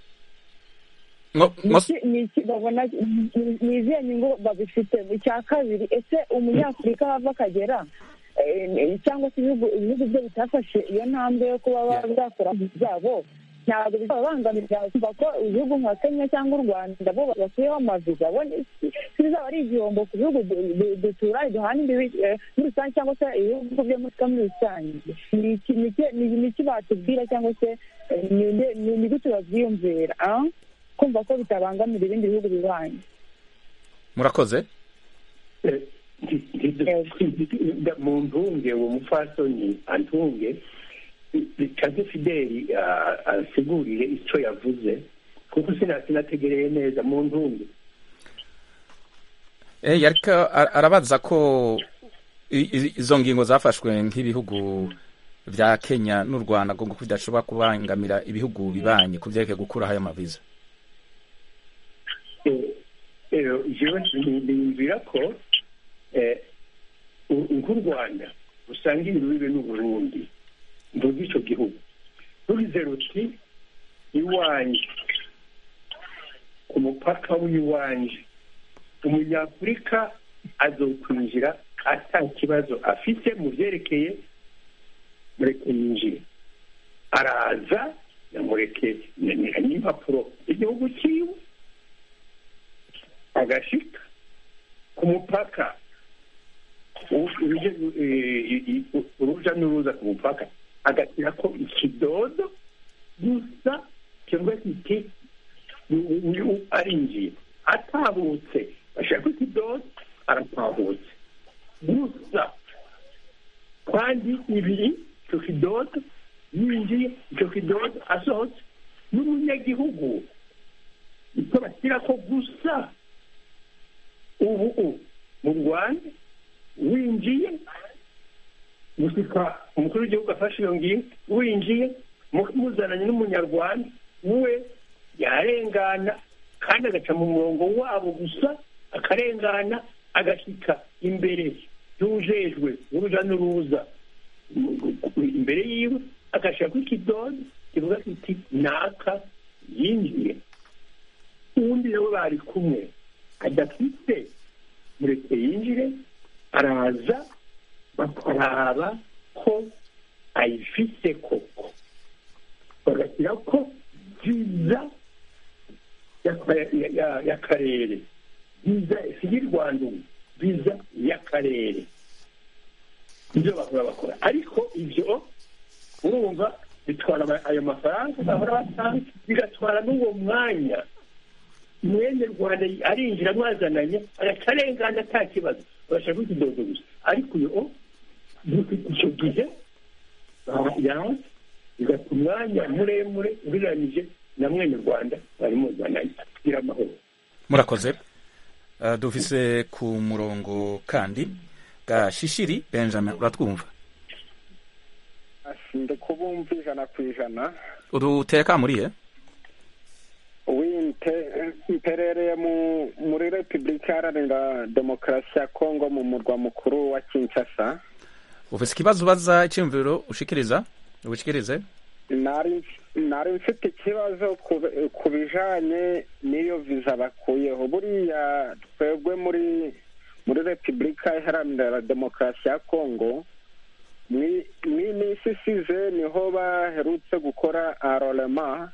Ni izihe nyungu babifite? Icya kabiri, ese umunyafurika hava akagera cyangwa se ibihugu byo bitafashe iyo ntambwe yo kuba bazakora byabo, ntabwo bizabangamira kumva ko ibihugu nka Kenya cyangwa u Rwanda bo basuyeho amaviza? Bizaba ari igihombo ku bihugu duturanye duhana imbibi muri rusange, cyangwa se ibihugu byo muri rusange? Ni iki batubwira, cyangwa se ni gute babyiyumvira kumva ko bitabangamira ibindi bihugu bibanyi? Murakoze. mu ntunge uwo mupfasoni antunge cyangwa Fideli asigurire icyo yavuze, kuko sinategereye neza mu ntunge. Yariko arabaza ko izo ngingo zafashwe nk'ibihugu vya Kenya n'u Rwanda ngo bidashobora kubangamira ibihugu bibanyi ku byerekeye gukuraho ayo maviza. Jewe niyumvira ko nk'u Rwanda usanga ibirubibe n'Uburundi, mvuga icyo gihugu rugize ruti iwanje ku mupaka w'iwanje umunyafurika azokwinjira ata kibazo afite mu byerekeye, mureke yinjire. Araza yamureke n'impapuro igihugu cyiwe, agashika ku mupaka, uruja n'uruza ku mupaka agashyira ko ikidodo gusa cyangwa kiti arinjiye. Atahutse ashaka ikidodo aratahutse gusa, kandi ibiri icyo kidodo yinjiye, icyo kidodo asohotse. N'umunyagihugu icyo bashyira ko gusa ubu mu Rwanda winjiye gushika umukuru w'igihugu afashe iyo ngingo, winjiye muzananye n'umunyarwanda we yarengana kandi agaca mu murongo wabo gusa, akarengana agashyika imbere y'ujejwe uruja n'uruza imbere yiwe, agashaka ikidodo kivuga kiti naka yinjiye. uwundi nawe bari kumwe adafite mureke yinjire, araza bakaraba ko ayifite koko, bagashyira ko viza y'akarere, viza si y'u Rwanda ubu, viza y'akarere, ibyo bahora bakora. Ariko ibyo urumva bitwara ayo mafaranga bahora batanga, bigatwara n'uwo mwanya mwene Rwanda arinjira mwazananye arakarengana nta kibazo, bashaka ikidodo gusa. ariko iyo icyo gihe yanze bigata umwanya muremure ugereranyije na mwene Rwanda bari muzananye kugira amahoro. Murakoze. Dufise ku murongo kandi Gashishiri Benjamin, uratwumva? Ndikubumva 100%. Uruteka muriye? Mperereye muri Repubulika Iharanira Demokarasi ya Kongo mu murwa mukuru wa Kinshasa. Ufise ikibazo ubaza, icyumviro ushikiriza? Ubishikirize? Nari mfite ikibazo ku bijanye n'iyo viza bakuyeho. Buriya twebwe muri Repubulika Iharanira Demokarasi ya Kongo mw'imisi isize niho baherutse gukora arolema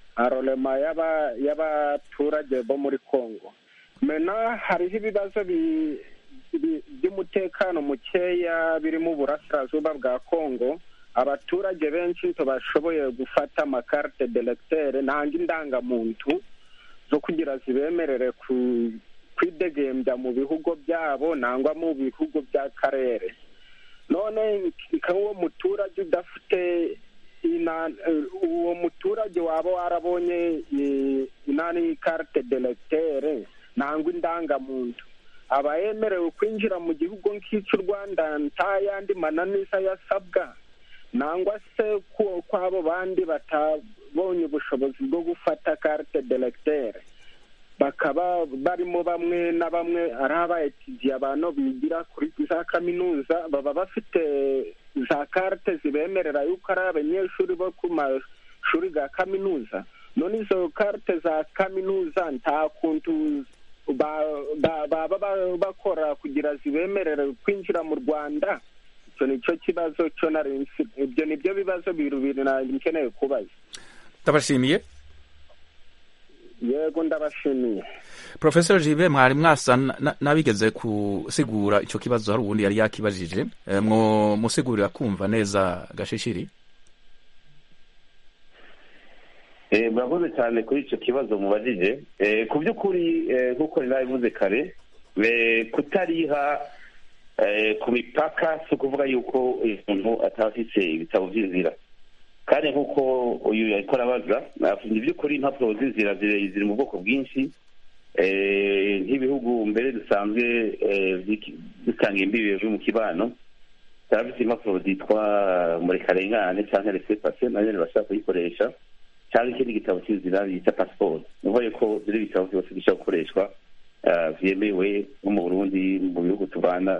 y'abaturage bo muri Kongo. Mena hariho ibibazo by'umutekano mukeya biri mu burasirazuba bwa Kongo. Abaturage benshi ntibashoboye gufata amakarte d'electeur nanga indangamuntu zo kugira zibemerere kwidegembya mu bihugu byabo nangwa mu bihugu by'akarere. None uwo muturage udafite uwo muturage waba warabonye carte d'electeur nangwa indangamuntu aba yemerewe kwinjira mu gihugu nk'icyo Rwanda nta yandi mananiza yasabwa, nangwa se kwabo bandi batabonye ubushobozi bwo gufata carte d'electeur bakaba barimo bamwe na bamwe ari abaetidiye abantu bigira kuri za kaminuza baba bafite za carte zibemerera yuko ari abanyeshuri bo ku mashuri ga kaminuza. None izo carte za kaminuza nta kuntu baba bakora kugira zibemerere kwinjira mu Rwanda. Icyo nicyo kibazo cyo ibyo nibyo bibazo bibiri nkeneye kubaza. Ndabashimiye. Yego ndabashimiye. Professor Jibe, mwari mwasa nabigeze kusigura icyo kibazo hari ubundi yari yakibajije, musigurira kumva neza Gashishiri? Murakoze cyane kuri icyo kibazo mubajije. Ku by'ukuri nk'uko nabivuze kare, kutariha ku mipaka si ukuvuga yuko umuntu ataba afite ibitabo by'inzira, kandi nk'uko uyu yariko arabaza, ni by'ukuri impapuro z'inzira ziri mu bwoko bwinshi. Nk'ibihugu mbere dusanzwe dutanga imbibi mu kibano turafite impapuro zitwa murekarengane cyangwa laissez-passer, nayo bashaka kuyikoresha, cyangwa ikindi gitabo cy'inzira bita passport. Nuvuye ko biri bitabo byose bishobora gukoreshwa vyemewe nko mu Burundi, mu bihugu tubana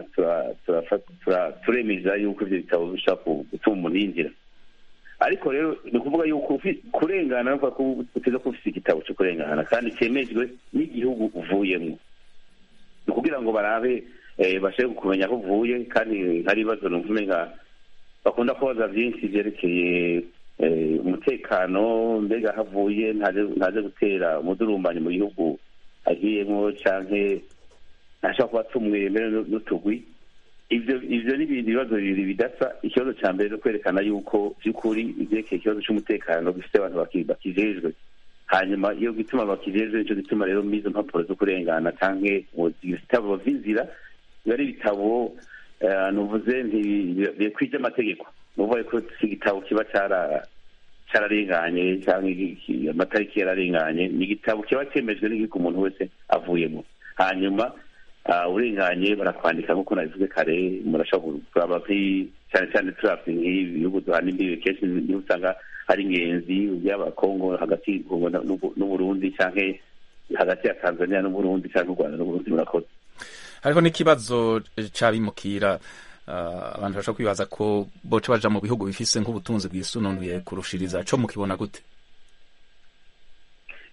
turemeza yuko ivyo bitabo bishobora gutuma umuntu yinjira. Ariko rero ni ukuvuga yuko kurengana no ko uteza ko ufite igitabo cyo kurengana kandi cyemejwe n'igihugu uvuyemo, ni kugira ngo barabe bashaka kumenya aho uvuye. Kandi hari ibibazo numva bakunda kubaza byinshi byerekeye umutekano, mbega havuye ntaje gutera umudurumbanyi mu gihugu agiyemo canke ntashaka kuba tumwe mbere n'utugwi. Ivyo ni ibindi bibazo bibiri bidasa. Ikibazo cya mbere no kwerekana yuko by'ukuri ivyerekeye ikibazo c'umutekano gifite abantu bakijejwe, hanyuma iyo gituma bakijejwe nico gituma rero mizo mpapuro zo kurengana canke ibitabo vy'inzira biba ari ibitabo nuvuze ntibikwije amategeko. Nuvuga ko si igitabo kiba cararenganye canke amatariki yararenganye, ni igitabo kiba cemejwe n'igihugu umuntu wese avuyemo. Hanyuma urenganye barakwandika nk'uko nabivuze kare. Murashobora kuraba cyane cyane turafite nk'ibihugu duhana imbibi, kenshi niho usanga hari ingenzi y'abakongo hagati n'Uburundi canke hagati ya Tanzania n'Uburundi canke u Rwanda n'Uburundi. Murakoze. Hariho n'ikibazo c'abimukira, abantu bashobora kwibaza ko boca baja mu bihugu bifise nk'ubutunzi bwisununuye kurushiriza, co mukibona gute?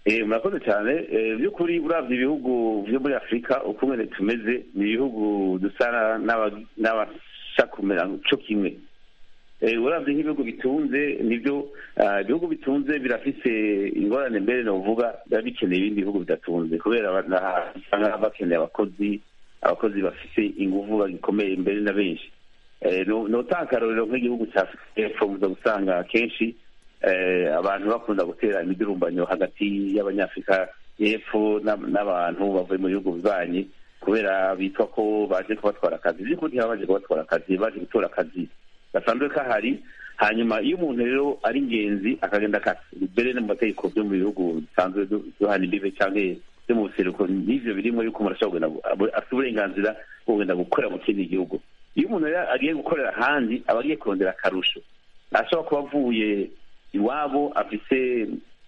murakoze cyane by'ukuri uravye ibihugu vyo muri afurika uko mwene tumeze ni ibihugu dusa n'abasha kumera co kimwe. Uravye nk'ibihugu bitunze nivyo ibihugu bitunze birafise ingorane mbere novuga biba bikeneye ibindi bihugu bidatunze kubera usanga bakeneye abakozi bafise inguvu bagikomeye mbere na benshi. Notanga akarorero nk'igihugu cya Afurika y'Epfo muza gusanga kenshi abantu bakunda gutera imidurumbanyo hagati y'abanyafurika y'Epfo n'abantu bavuye mu bihugu bibanyi kubera bitwa ko baje kubatwara akazi. By'ukuri baje kubatwara akazi, baje gutora akazi gasanzwe kahari. Hanyuma iyo umuntu rero ari ingenzi akagenda mbere no mu mategeko byo mu bihugu bisanzwe duhana imbibe cyangwa byo mu buseruko n'ivyo birimo yuko umuntu ashobora kugenda afite uburenganzira bwo kugenda gukora mu kindi gihugu. Iyo umuntu agiye gukorera ahandi aba agiye kurondera akarusho, ashobora kuba avuye iwabo afise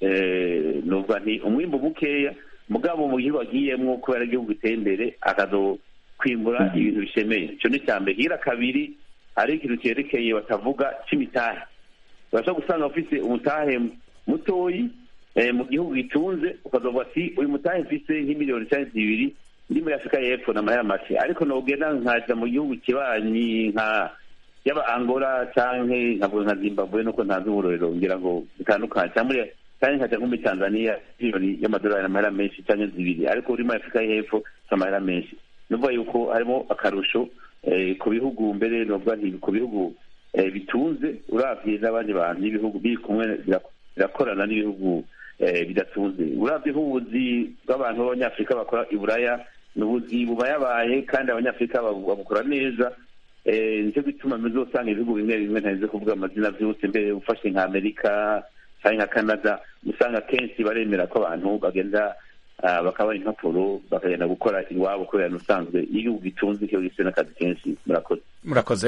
novuga nti umwimbu mukeya mugabo mu gihugu agiyemwo kubera igihugu giteye imbere akazokwimbura ibintu bishemeye. Ico ni icya mbere. Hira kabiri hari ikintu cyerekeye batavuga c'imitahe. Urashobora gusanga ufise umutahe mutoyi mu gihugu gitunze ukazovuga ati uyu mutahe mfise nk'imiliyoni cyangwa zibiri ndi muri Afurika y'Epfo n'amahera make, ariko nogenda nkaja mu gihugu kibanyi nka yaba Angola canke nkavuga nka Zimbabwe nuko ntazi uburorero ngira ngo bitandukanye cyangwa nkaja nko muri Tanzania miliyoni y'amadolari n'amahera menshi canke zibiri, ariko uri muri Afurika y'Epfo n'amahera menshi. Nuvuga yuko harimo akarusho ku bihugu mbere novuga nti ku bihugu bitunze uravye n'abandi bantu n'ibihugu biri kumwe birakorana n'ibihugu bidatunze. Uravye nk'ubuzi bw'abantu b'abanyafurika bakora i Buraya n'ubuzi bubayabaye kandi abanyafurika babukora neza. Nicyo gituma muzosanga ibihugu bimwe bimwe ntarinze kuvuga amazina vyose mbere ufashe nka Amerika canke nka Canada usanga kenshi baremera ko abantu bagenda bakaba impapuro bakagenda gukora iwabo kubera n'usanzwe igihugu gitunze ikiho gifise n'akazi kenshi. Murakoze.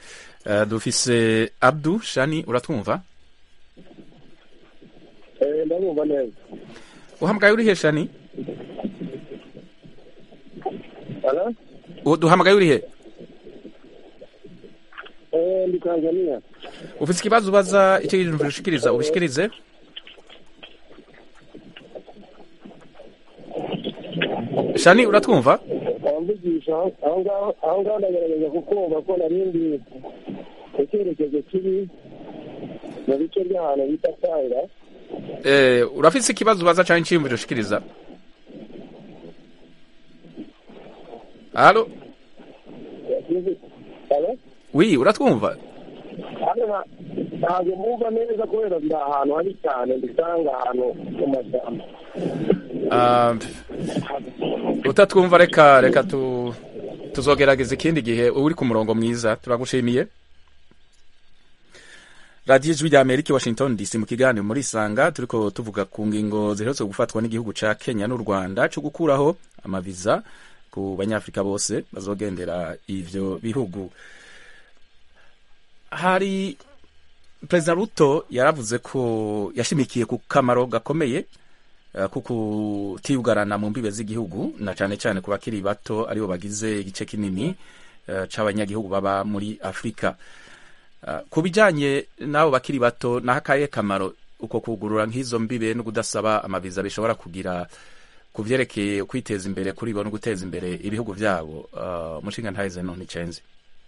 Dufise Abdu Shani, uratwumva? Ndabumva neza. Uhamagaye urihe Shani? Ala? Duhamagaye urihe? Ndi Tanzania. Ufise ikibazo ubaza icyo kintu ushikiriza ubishikirize? Shani, uratwumva? Amvugisha aho ngaho ndagerageza kukumva ko narindi icyerekezo kiri mu bice by'ahantu bita Tanga. Urafise ikibazo ubaza cyangwa icyiyumviro ushikiriza? Allo? Oui, uratwumva? Ntabwo mwumva neza kubera ndi ahantu hari cyane, ndisanga ahantu mu mashyamba. Utatwumva reka tuzogerageza ikindi gihe. Uri ku murongo mwiza, turagushimiye. Radio Ijwi rya Amerika, Washington DC, mu kiganiro muri Sanga turiko tuvuga ku ngingo ziherutse gufatwa n'igihugu ca Kenya n'u Rwanda cyo gukuraho amaviza ku banyafrika bose bazogendera ivyo bihugu. Hari President Ruto yaravuze ko yashimikiye ku kamaro gakomeye kukutiyugarana mu mbibe z'igihugu na cane cane ku bakiri bato aribo bagize igice kinini c'abanyagihugu baba muri Afrika. Ku bijanye n'abo bakiri bato n'akaye kamaro uko kugurura nk'izo mbibe no kudasaba amaviza bishobora kugira ku vyerekeye kwiteza imbere kuri bo no guteza imbere ibihugu vyabo. Mushinga ntahize none cenze.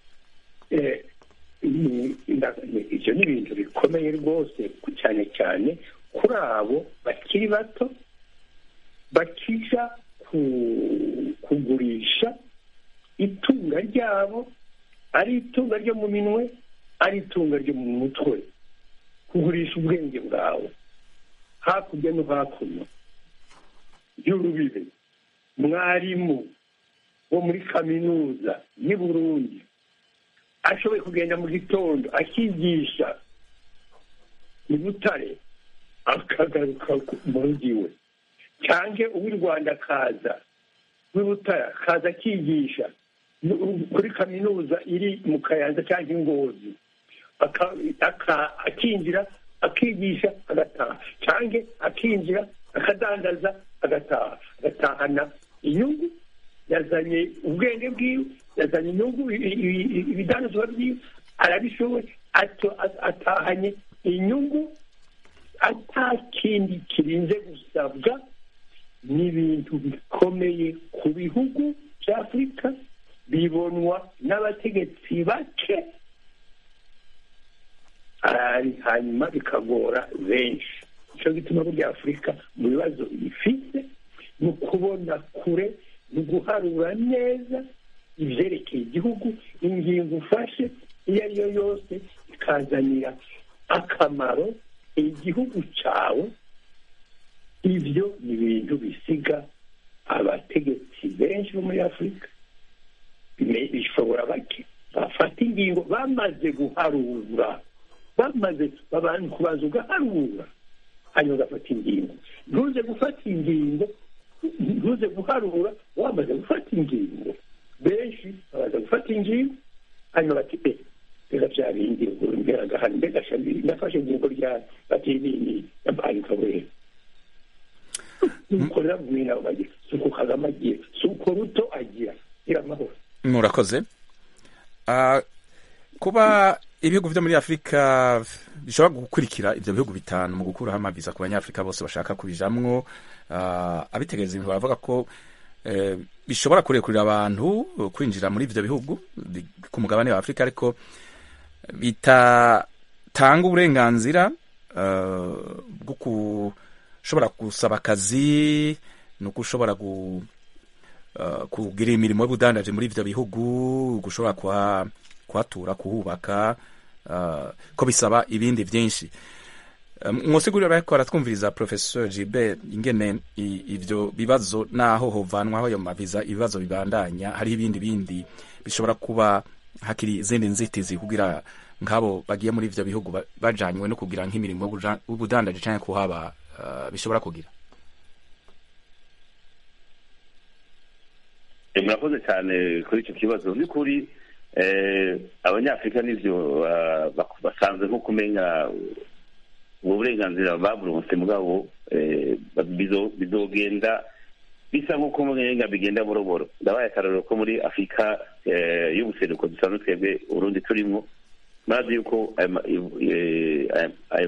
Ivyo ni ibintu bikomeye rwose cyane cyane kuri abo bakiri bato bakija kugurisha itunga ryabo, ari itunga ryo mu minwe ari itunga ryo mu mutwe, kugurisha ubwenge bwawe hakurya no hakuno y'urubibe. Mwarimu wo muri kaminuza y'i Burundi ashoboye kugenda mu gitondo akigisha i Butare akagaruka mu rugo iwe, cyangwa uw'i Rwanda akaza w'i Butare akaza akigisha kuri kaminuza iri mu Kayanza cyangwa i Ngozi, akinjira akigisha agataha, cyangwa akinjira akadandaza agataha, agatahana inyungu. Yazanye ubwenge bwiwe, yazanye inyungu, ibidandazwa byiwe arabishoboye, atahanye inyungu ata kindi kirinze gusabwa n'ibintu bikomeye ku bihugu bya afurika bibonwa n'abategetsi bake hanyuma bikagora benshi. nicyo gituma burya afurika mu bibazo ifite ni ukubona kure, ni uguharura neza ibyerekeye igihugu, ingingo ufashe iyo ari yo yose ikazanira akamaro igihugu cyawe. ibyo ni ibintu bisiga abategetsi benshi bo muri afurika bishobora bake bafata ingingo bamaze guharura, bamaze kubanza ugaharura hanyuma ugafata ingingo. ntuze gufata ingingo, ntuze guharura wamaze gufata ingingo. benshi babaza gufata ingingo hanyuma bati reka bya bindi mbegagahana ndafashe ingingo rya bati nini yampaye kabere nukorera bumwe bagira suko Kagame agira, suko Ruto agira. iramahoro. murakoze. Kuba ibihugu byo muri Afurika bishobora gukurikira ibyo bihugu bitanu mu gukuraho amaviza ku banyafurika bose bashaka kubijamwo, abitegereza ibintu bavuga ko bishobora kurekurira abantu kwinjira muri ibyo bihugu ku mugabane wa Afurika, ariko bitatanga uburenganzira bwo kushobora gusaba akazi no gushobora kugira imirimo y'ubudandaje muri ibyo bihugu, gushobora kuhatura, kuhubaka, ko bisaba ibindi byinshi. mwosigurira ko aratwumviriza Professor Gilbert ingene ivyo bibazo naho hovanwaho ayo maviza ibibazo bibandanya, hari ibindi bishobora kuba hakiri izindi nzitizi kugira nk'abo bagiye muri ivyo bihugu bajanywe no kugira nk'imirimo y'ubudandaje canke kuhaba bishobora kugira. murakoze cyane kuri icyo kibazo. by'ukuri abanyafurika n'ivyo basanzwe nko kumenya ubu burenganzira baburonse mugabo bizogenda bisa nk'uko umenga bigenda boroboro. ndabaye akarorero ko muri afurika y'ubuseruko dusanzwe twebwe urundi turimo, murazi yuko ayo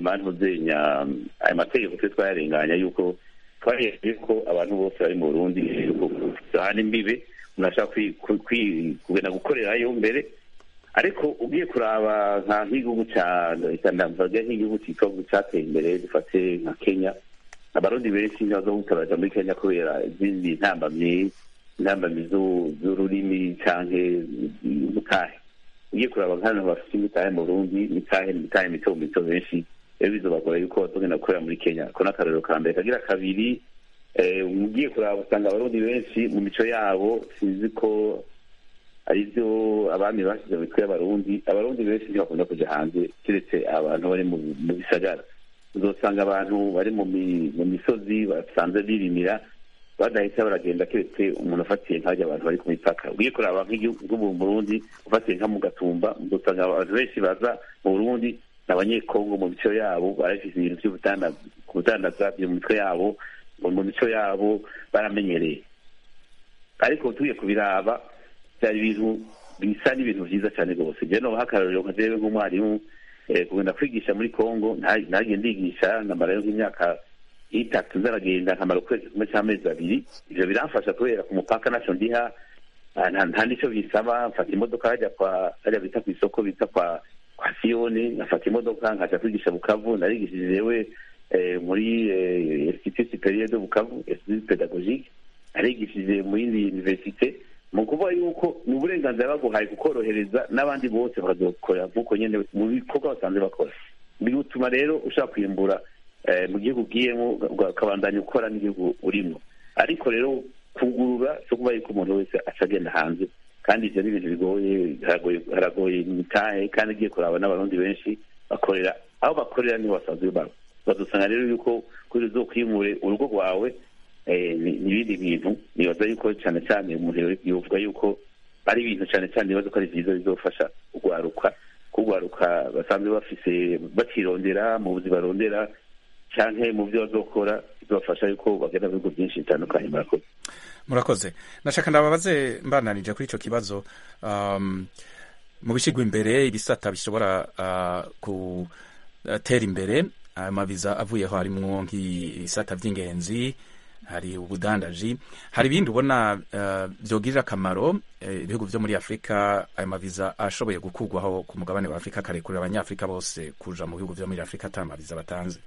mategeko twe twayarenganya yuko twareje ko abantu bose bari mu Burundi hana imbibe unashaka kugenda gukorerayo mbere. ariko ugiye kuraba nk'igihugu nk'igihugu cyateye imbere, dufate nka Kenya, abarundi benshi ntibazo gutabaza muri Kenya kubera izindi ntambamyi z'ururimi canke mutahe. ugiye kuraba nk'abantu bafite imitahe mu Burundi, imitahe mito benshi rero bizobagora yuko bazogenda gukorera muri Kenya. ko n'akarorero ka mbere. kagira kabiri, ugiye kuraba usanga abarundi benshi mu mico yabo sinzi ko aribyo abami bashyize mu mitwe abarundi benshi ntibakunda kuja hanze keretse abantu bari mu bisagara. uzosanga abantu bari mu misozi basanzwe birimira badahita baragenda keretse umuntu afatiye nk'ajya abantu bari ku mipaka. ugiye kuraba nk'igihugu mu Burundi ufatiye nka mu Gatumba, uzosanga abantu benshi baza mu Burundi n'abanyekongo mu mico yabo, barafise ibintu by'ubudandaza byo mu mitwe yabo, mu mico yabo baramenyereye. ariko tugiye kubiraba byari ibintu bisa n'ibintu byiza cyane rwose. jewe nobaha akarorero nka jewe nk'umwarimu kugenda kwigisha muri Kongo, nagiye ndigisha nkamarayo nk'imyaka 3 nzaragenda nkamara ukwezi kumwe cy'amezi 2. ivyo biramfasha kubera ku mupaka naco ndiha nta nico bisaba. mfata imodoka hajya bita ku isoko bita kwa Sione, ngafata imodoka nkaja kwigisha Bukavu. narigishije jewe muri Institut Supérieur de Bukavu, Institut Pédagogique, narigishije mu yindi université. mu kuvuga yuko ni uburenganzira baguhaye kukorohereza n'abandi bose bakazokora nk'uko nyene mu bikorwa basanzwe bakora. bituma rero ushaka kwimbura mu gihugu ugiyemo ukabandanya ukora n'igihugu urimo. ariko rero kugurura so kuba yuko umuntu wese acagenda hanze, kandi ivyo ni ibintu bigoye, haragoye imitahe, kandi igiye kuraba n'abarundi benshi bakorera aho bakorera niho basanzwe baba. bazosanga rero yuko kuri uzokwimure urugo rwawe n'ibindi bintu. nibaza yuko cyane cyane umuntu yovuga yuko ari ibintu cyane cyane nibaza ko ari byiza bizofasha kugwaruka basanzwe bafise bakirondera mu buzi barondera canke mu byo bazokora, bizofasha yuko bagenda mu bigo byinshi bitandukanye. murakoze. nashaka ndababaze mbananije kuri ico kibazo, mu bishigwa imbere ibisata bishobora gutera imbere ayo maviza avuyeho harimwo nk'ibisata by'ingenzi, hari ubudandaji, hari ibindi ubona vyogirira akamaro ibihugu vyo muri Afrika, ayo maviza ashoboye gukurwaho ku mugabane wa Afrika akarekurira abanyafrika bose kuja mu bihugu vyo muri Afrika ata maviza batanze?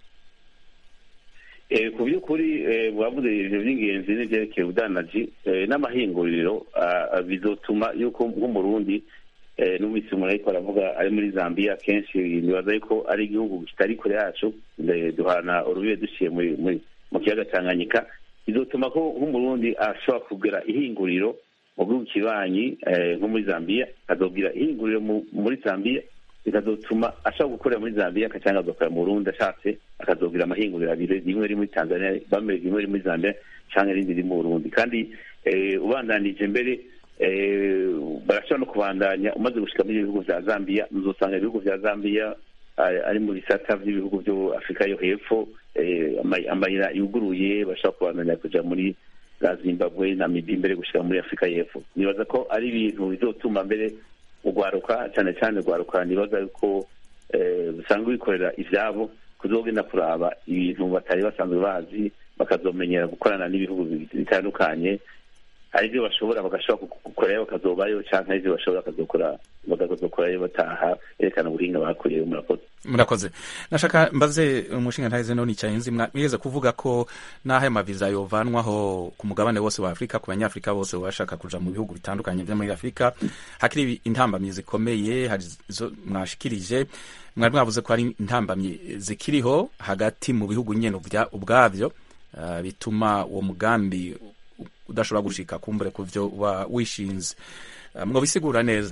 Ku by'ukuri wavuze ibintu by'ingenzi n'ibyerekeye ubudandaji n'amahinguriro bizotuma yuko nk'umurundi n'umwisi umuntu ariko aravuga ari muri Zambia, kenshi nibaza yuko ari igihugu kitari kure yacu, duhana urubibe duciye mu kiyaga Tanganyika, bizotuma ko nk'umurundi ashobora kugera ihinguriro mu gihugu kibanyi nko muri Zambia, akazogira ihinguriro muri Zambia, bikazotuma ashobora gukorera muri Zambia cyangwa agakorera mu Burundi, ashatse akazogira amahinguriro abiri, rimwe riri muri Tanzania, rimwe riri muri Zambia cyangwa irindi riri mu Burundi. Kandi ubandanije mbere barashobora no kubandanya, umaze gushika muri ibihugu vya Zambia, muzosanga ibihugu vya Zambia ari mu bisata by'ibihugu byo Afrika yo hepfo, amayira yuguruye, bashobora kubandanya kuja muri Zimbabwe, Namibia, mbere gushika muri Afrika y'epfo. Nibaza ko ari ibintu bizotuma mbere ugwaruka, cyane cyane ugwaruka, nibaza yuko busanzwe bikorera ivyabo, kuzogenda kuraba ibintu batari basanzwe bazi, bakazomenyera gukorana n'ibihugu bitandukanye, aribyo bashobora bagashobora gukorayo bakazobayo, cyangwa aribyo bashobora bakazokorayo bataha, berekana ubuhinga bakoreyeho. Murakoze. Nashaka mbaze umushinga ntahize none Icyanzi, mwigeze kuvuga ko naho ayo maviza yovanwaho ku mugabane wose wa Afrika, ku banyafrika bose bashaka kuja mu bihugu bitandukanye byo muri Afrika, hakiri intambamyi zikomeye, hari zo mwashikirije, mwari mwavuze ko hari intambamyi zikiriho hagati mu bihugu nyene ubwavyo, bituma uwo mugambi udashobora gushika kumbure ku vyo wishinze. Mwo bisigura neza?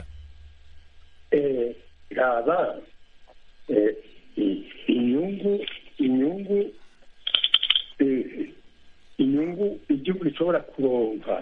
Raba inyungu igihugu gishobora kuronka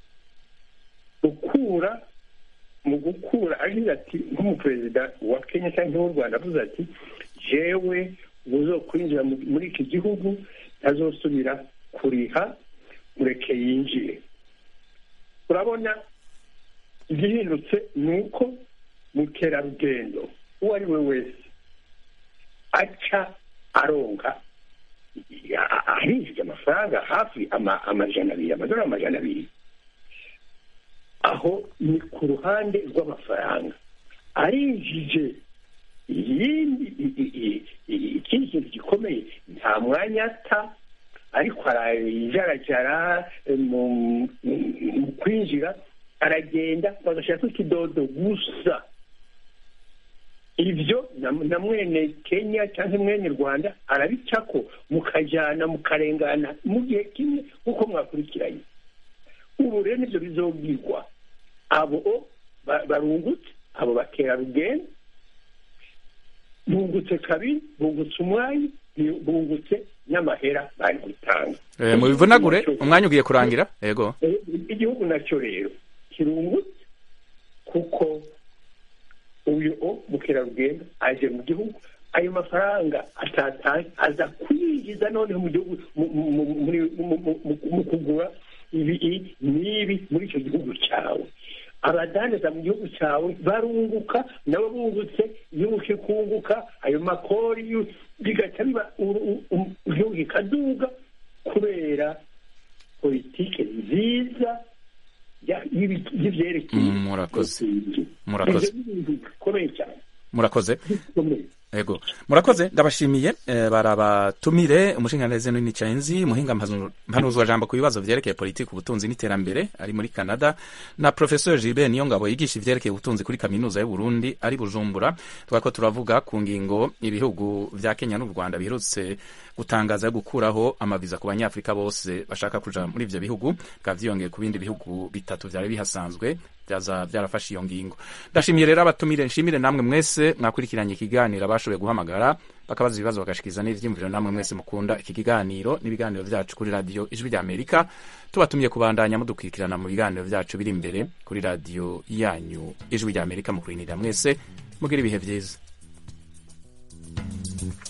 mu gukura, agira ati nk'umuperezida wa Kenya cyangwa w'u Rwanda avuze ati jewe uzokwinjira muri iki gihugu azosubira kuriha, mureke yinjire. Urabona igihindutse ni uko mukerarugendo uwo ari we wese aca aronka ahinjije amafaranga hafi amadolari 200. Aho ni ku ruhande rw'amafaranga. Arinjije ikindi kintu gikomeye, nta mwanya ata, ariko arajarajara mu kwinjira, aragenda bagashaka ikidodo gusa. Ivyo na mwene Kenya cyangwa mwene Rwanda arabicako, mukajana mukarengana mu gihe kimwe uko mwakurikiranye. Ubu rero nivyo bizobwirwa abo barungutse, abo bakerarugendo, bungutse kabiri, bungutse umwanya, bungutse n'amahera bari gutanga. Mubivunagure, umwanya ugiye kurangira. Yego, igihugu nacyo rero kirungutse, kuko uyu mukerarugendo aje mu gihugu, ayo mafaranga aza kwinjiza noneho mu gihugu mu kugura ibi n'ibi muri icyo gihugu cyawe. Abadandaza mu gihugu cyawe barunguka, nabo bungutse, igihugu kikunguka, ayo makori bigaca biba igihugu kikaduga, kubera politike nziza y'ivyerekeye. Murakoze. Ego, murakoze, ndabashimiye. Barabatumire umushingantahe Noni Icyanzi, muhinga mpanuzwa jambo ku bibazo vyerekeye politiki, ubutunzi n'iterambere, ari muri Canada, na Professor Gilbert Niyongabo yigisha ivyerekeye ubutunzi kuri kaminuza y'u Burundi ari Bujumbura. Twako turavuga ku ngingo ibihugu vya Kenya n'u Rwanda biherutse gutangaza yo gukuraho amaviza ku banyafrika bose bashaka kuja muri ivyo bihugu, kavyongeye ku bindi bihugu bitatu vyari bihasanzwe byarafashe iyo ngingo. Ndashimiye rero abatumire, nshimire namwe mwese mwakurikiranye ikiganiro, abashoboye guhamagara bakabaza ibibazo bagashikiza n'ivyimviro, namwe mwese mukunda iki kiganiro n'ibiganiro vyacu kuri radio Ijwi rya Amerika. Tubatumye kubandanya mudukurikirana mu biganiro vyacu biri imbere kuri radio yanyu Ijwi rya Amerika. Mukurinira mwese mugira ibihe vyiza.